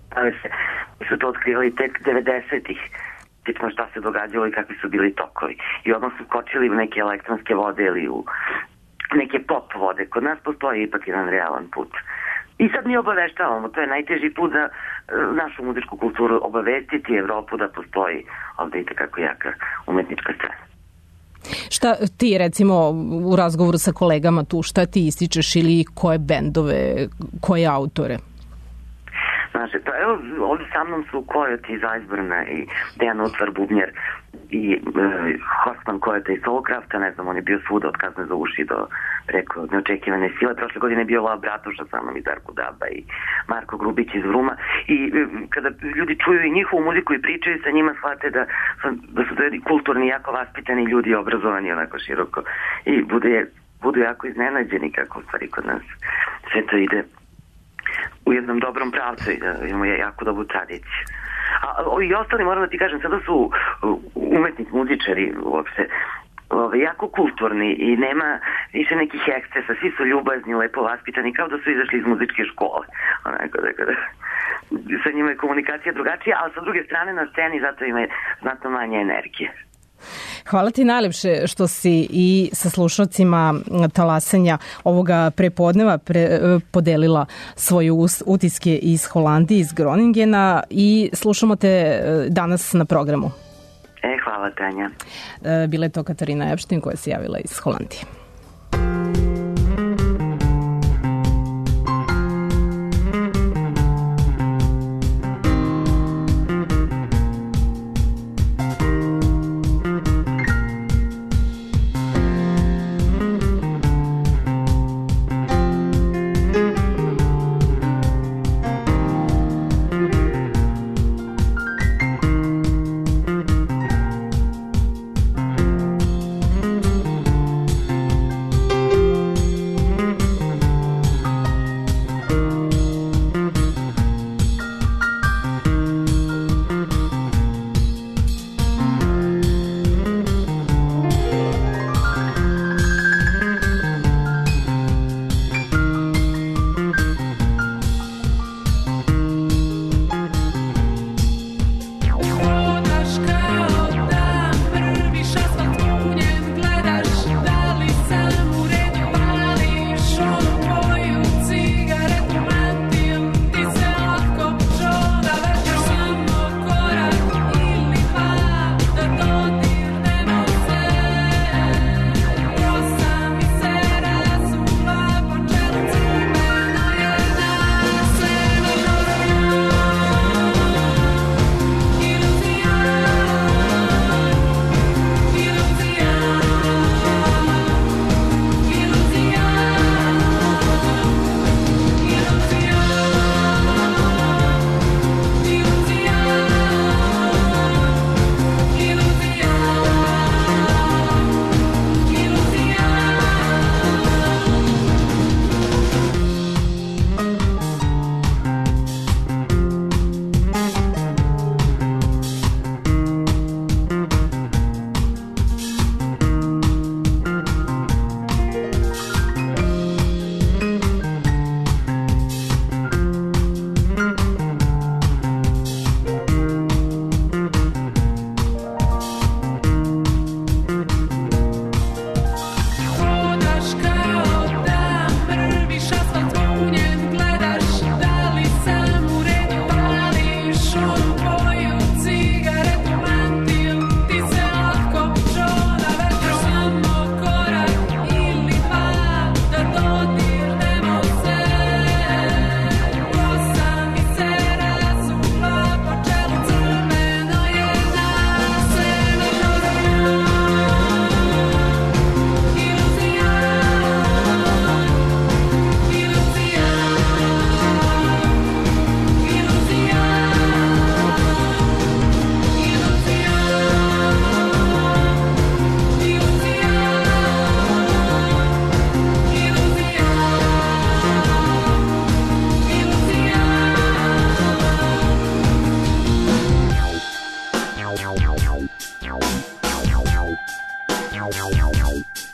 koji su to otkrivali tek devedesetih. Tično šta se događalo i kakvi su bili tokovi. I odmah su kočili u neke elektronske vode ili u neke pop vode. Kod nas postoji ipak jedan realan put. I sad mi obaveštavamo, to je najteži put za našu muzičku kulturu, obavestiti Evropu da postoji ovde i takako jaka umetnička scena. Šta ti recimo u razgovoru sa kolegama tu, šta ti ističeš ili koje bendove, koje autore? Znaš, pa evo, ovdje sa mnom su Coyote iz Iceburna i Dejan Utvar Bubnjar i e, Horstman Coyote iz Soulcrafta, ne znam, on je bio svuda od Kazne za uši do preko neočekivane sile. Prošle godine je bio Lav Bratuša sa mnom i Darko Daba i Marko Grubić iz Vruma i e, kada ljudi čuju i njihovu muziku i pričaju sa njima, shvate da, da su to kulturni, jako vaspitani ljudi, obrazovani onako široko i bude, budu jako iznenađeni kako u stvari kod nas sve to ide u jednom dobrom pravcu i da imamo jako dobru tradiciju. A ovi ostali, moram da ti kažem, sada su umetnici, muzičari uopšte ove, jako kulturni i nema više nekih ekscesa, svi su ljubazni, lepo vaspitani, kao da su izašli iz muzičke škole. Onako, da, da, sa njima je komunikacija drugačija, ali sa druge strane na sceni zato ima znatno manje energije. Hvala ti najlepše što si i sa slušalcima talasanja ovoga prepodneva pre, podelila svoje utiske iz Holandije, iz Groningena i slušamo te danas na programu. E, hvala Tanja. Bila je to Katarina Epstein koja se javila iz Holandije.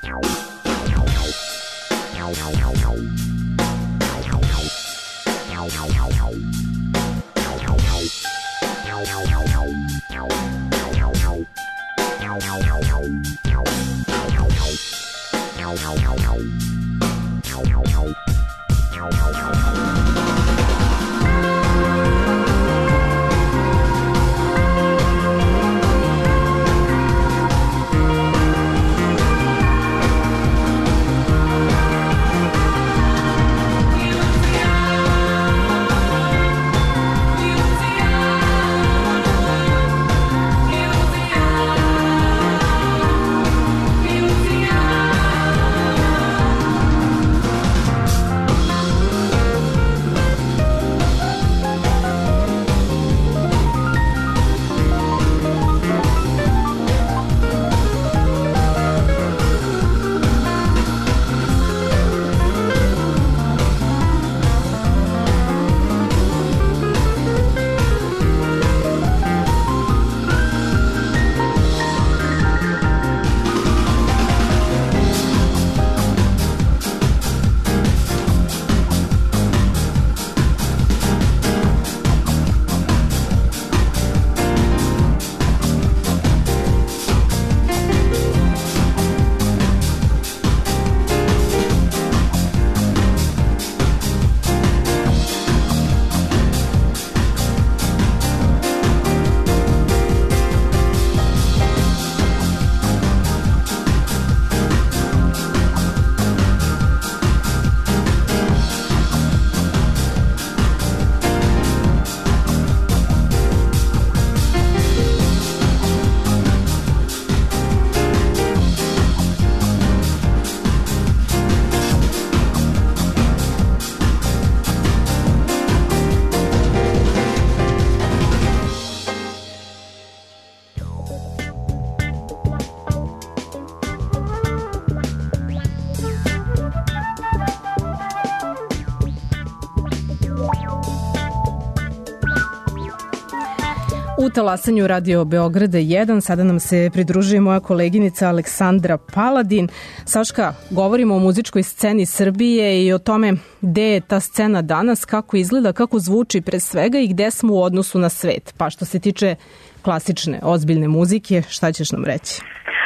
U talasanju Radio Beograda jedan sada nam se pridružuje moja koleginica Aleksandra Paladin. Saška, govorimo o muzičkoj sceni Srbije i o tome gde je ta scena danas, kako izgleda, kako zvuči pre svega i gde smo u odnosu na svet. Pa što se tiče klasične, ozbiljne muzike, šta ćeš nam reći?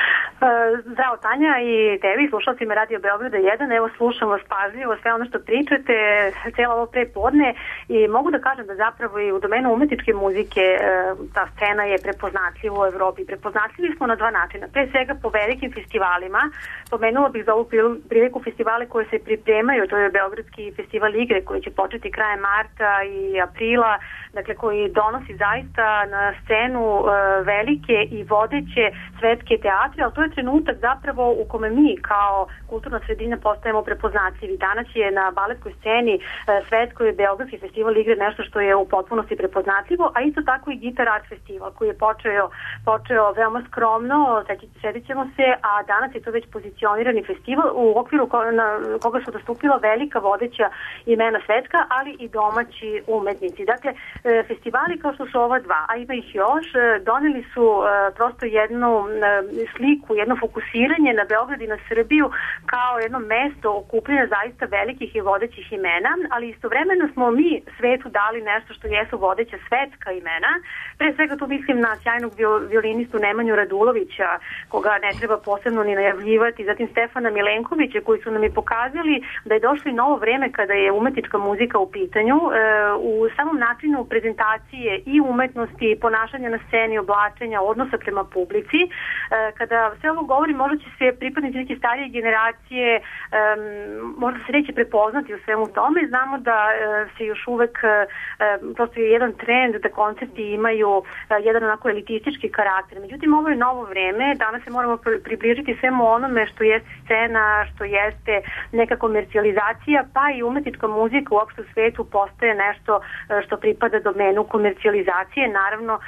Zdravo Tanja i tebi, slušalcima Radio Beograda jedan, evo slušam vas pažljivo sve ono što pričate cijelo ovo prepodne i mogu da kažem da zapravo i u domenu umetničke muzike ta scena je prepoznatljiva u Evropi. Prepoznatljivi smo na dva načina, pre svega po velikim festivalima, pomenula bih za ovu priliku festivale koje se pripremaju, to je Beogradski festival igre koji će početi krajem marta i aprila, dakle koji donosi zaista na scenu velike i vodeće svetske teatre, ali to je trenutak zapravo u kome mi kao kulturna sredina postajemo prepoznatljivi. Danas je na baletskoj sceni svetskoj Beogradski festival igre nešto što je u potpunosti prepoznatljivo, a isto tako i Guitar Art festival koji je počeo, počeo veoma skromno, sjetit ćemo se, a danas je to već pozicionirani festival u okviru na koga su dostupila velika vodeća imena svetska, ali i domaći umetnici. Dakle, festivali kao što su ova dva, a ima ih još, doneli su prosto jednu sliku, jedno fokusiranje na Beograd i na Srbiju kao jedno mesto okupljanja zaista velikih i vodećih imena, ali istovremeno smo mi svetu dali nešto što jesu vodeća svetska imena. Pre svega tu mislim na sjajnog violinistu Nemanju Radulovića, koga ne treba posebno ni najavljivati, zatim Stefana Milenkovića koji su nam i pokazali da je došlo i novo vreme kada je umetnička muzika u pitanju, u samom načinu prezentacije i umetnosti, i ponašanja na sceni, oblačenja, odnosa prema publici. Kada sve ovo govori, možda će se pripadnici neke starije generacije um, možda se neće prepoznati u svemu tome. Znamo da uh, se još uvek uh, prosto je jedan trend da koncerti imaju uh, jedan onako elitistički karakter. Međutim, ovo je novo vreme, danas se moramo približiti svemu onome što jeste scena, što jeste neka komercijalizacija, pa i umetnička muzika uopšte u svetu postaje nešto uh, što pripada za domenu komercijalizacije. Naravno,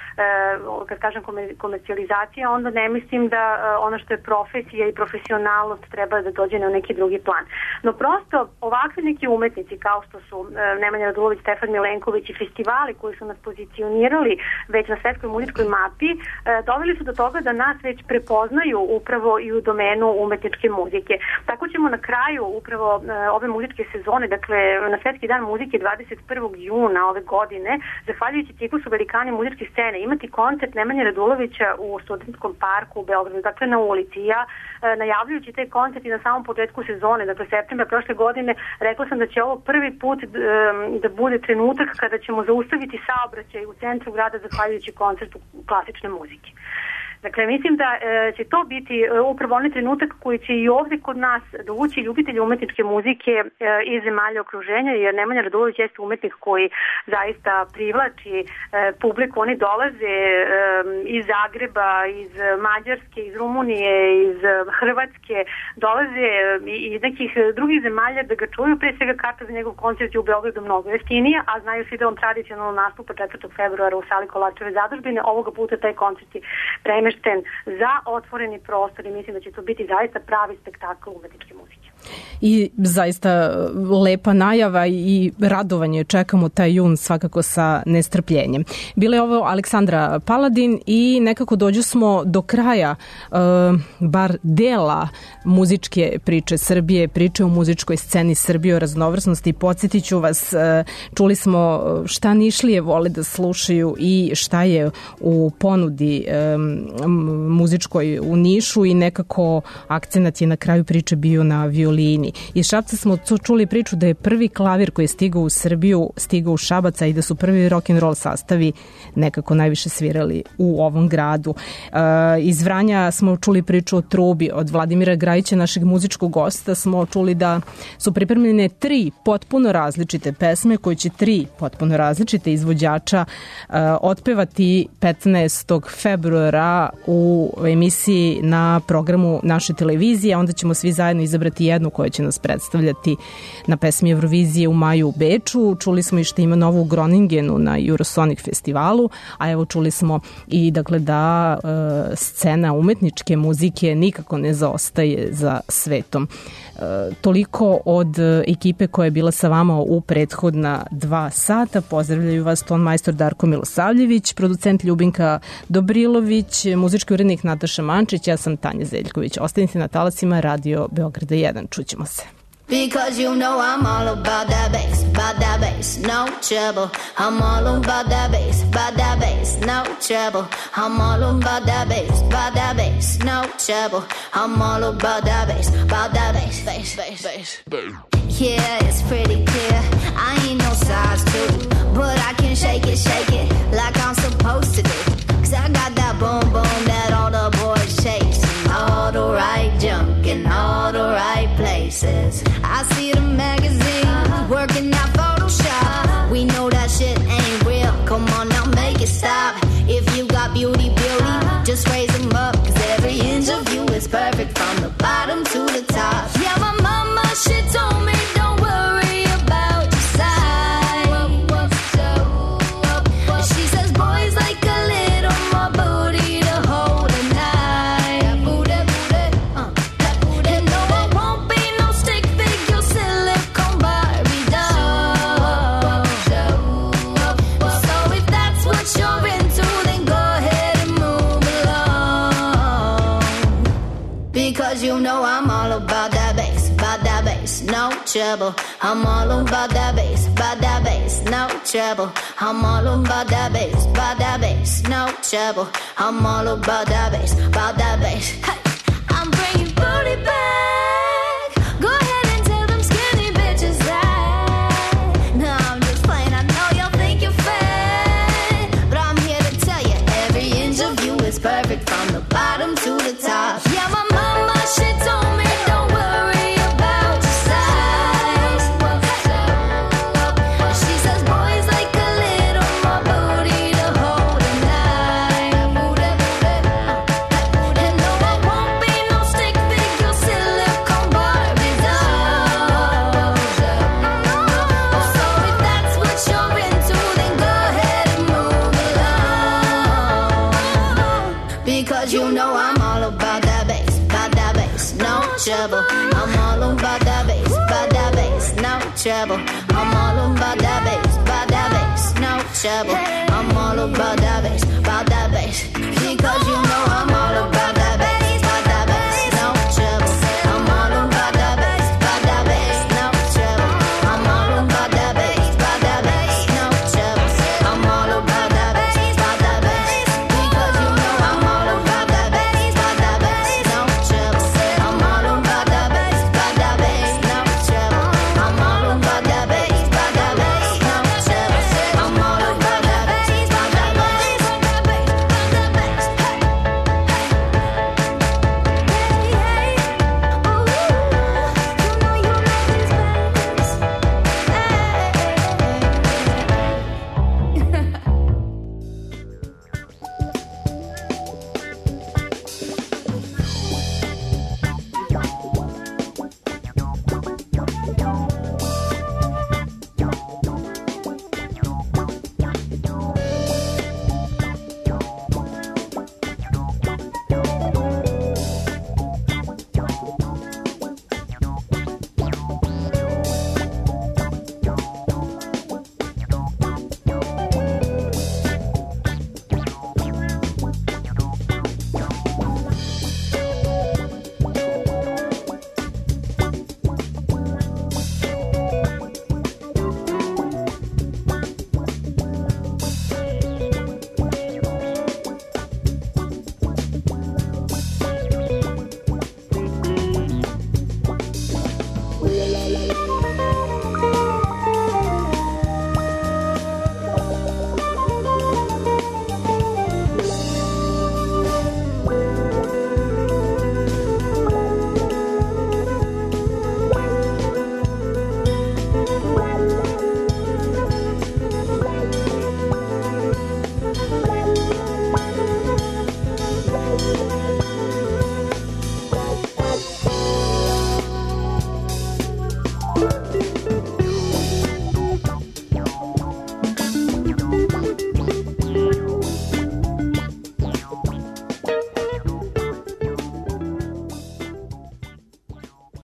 kad kažem komercijalizacija, onda ne mislim da ono što je profesija i profesionalnost treba da dođe na neki drugi plan. No prosto ovakvi neki umetnici kao što su Nemanja Radulović, Stefan Milenković i festivali koji su nas pozicionirali već na svetskoj muzičkoj mapi, doveli su do toga da nas već prepoznaju upravo i u domenu umetničke muzike. Tako ćemo na kraju upravo ove muzičke sezone, dakle na Svetski dan muzike dvadeset prvog juna ove godine, zahvaljujući ciklusu Velikani muzičke scene, imati koncert Nemanje Radulovića u Studentskom parku u Beogradu, dakle na ulici. Ja najavljujući taj koncert i na samom početku sezone, dakle septembra prošle godine, rekla sam da će ovo prvi put da bude trenutak kada ćemo zaustaviti saobraćaj u centru grada zahvaljujući koncertu klasične muzike. Dakle, mislim da e, će to biti e, upravo onaj trenutak koji će i ovdje kod nas dovući ljubitelji umetničke muzike e, iz zemalja okruženja, jer Nemanja Radulović jeste umetnik koji zaista privlači e, publiku. Oni dolaze e, iz Zagreba, iz Mađarske, iz Rumunije, iz Hrvatske, dolaze e, iz nekih drugih zemalja da ga čuju. Pre svega karta za njegov koncert je u Beogradu mnogo jeftinija, a znaju svi da on tradicionalno nastupa četvrtog februara u sali Kolačeve zadužbine. Ovoga puta taj koncert je premešten za otvoreni prostor i mislim da će to biti zaista pravi spektakl umetničke muzike. I zaista lepa najava i radovanje, čekamo taj jun svakako sa nestrpljenjem. Bila je ovo Aleksandra Paladin i nekako dođu smo do kraja uh, bar dela muzičke priče Srbije, priče o muzičkoj sceni Srbije, o raznovrsnosti. Podsjetit ću vas, uh, čuli smo šta Nišlije vole da slušaju i šta je u ponudi um, muzičkoj u Nišu i nekako akcenat je na kraju priče bio na violini. Iz Šapca smo čuli priču da je prvi klavir koji je stigao u Srbiju stigao u Šabac, i da su prvi rock'n'roll sastavi nekako najviše svirali u ovom gradu. E, iz Vranja smo čuli priču o trubi. Od Vladimira Grajića, našeg muzičkog gosta, smo čuli da su pripremljene tri potpuno različite pesme koje će tri potpuno različite izvođača e, otpevati petnaestog februara u emisiji na programu naše televizije. Onda ćemo svi zajedno izabrati jednu koja će nas predstavljati na pesmi Eurovizije u maju u Beču. Čuli smo i što ima novo u Groningenu na Eurosonic festivalu, a evo čuli smo i dakle da e, scena umetničke muzike nikako ne zaostaje za svetom. E, toliko od ekipe koja je bila sa vama u prethodna dva sata. Pozdravljaju vas ton majstor Darko Milosavljević, producent Ljubinka Dobrilović, muzički urednik Nataša Mančić, ja sam Tanja Zeljković. Ostanite na talasima Radio Beograda jedan. Čućemo se. Because you know I'm all about that bass, about that bass, no trouble. I'm all about that bass, about that bass, no trouble. I'm all about that bass, about that bass, no trouble. I'm all about that bass, about that bass, bass, bass, bass. Yeah, it's pretty clear. I ain't no size two, but I can shake it, shake it like I'm supposed to do. Cause I got that boom boom that all the boys chase. All the right junk in all the right places. I see the magazines working out Photoshop. We know that shit ain't real. Come on now, make it stop. If you got beauty, beauty, just raise them up. Cause every inch of you is perfect from the bottom to the top. Yeah, my mama, she told me don't worry about your size. She says boys like a little more booty to hold a knife. Because you know I'm all about that bass, about that bass, no trouble. I'm all about that bass, about that bass, no trouble. I'm all about that bass, about that bass, no trouble. I'm all about that bass, about that bass. Hey, I'm bringing booty back. Go ahead and tell them skinny bitches that. No, I'm just playing. I know y'all think you're fat, but I'm here to tell you every inch of you is perfect from the bottom to the top. Yeah, my mama, she told me don't worry about your size. She says boys like a little more booty to hold a knife. And no, I won't trouble. I'm all about that bass, about that bass, no trouble. I'm all about that bass, about that bass, no trouble. I'm all about that bass, about that bass, because you know I'm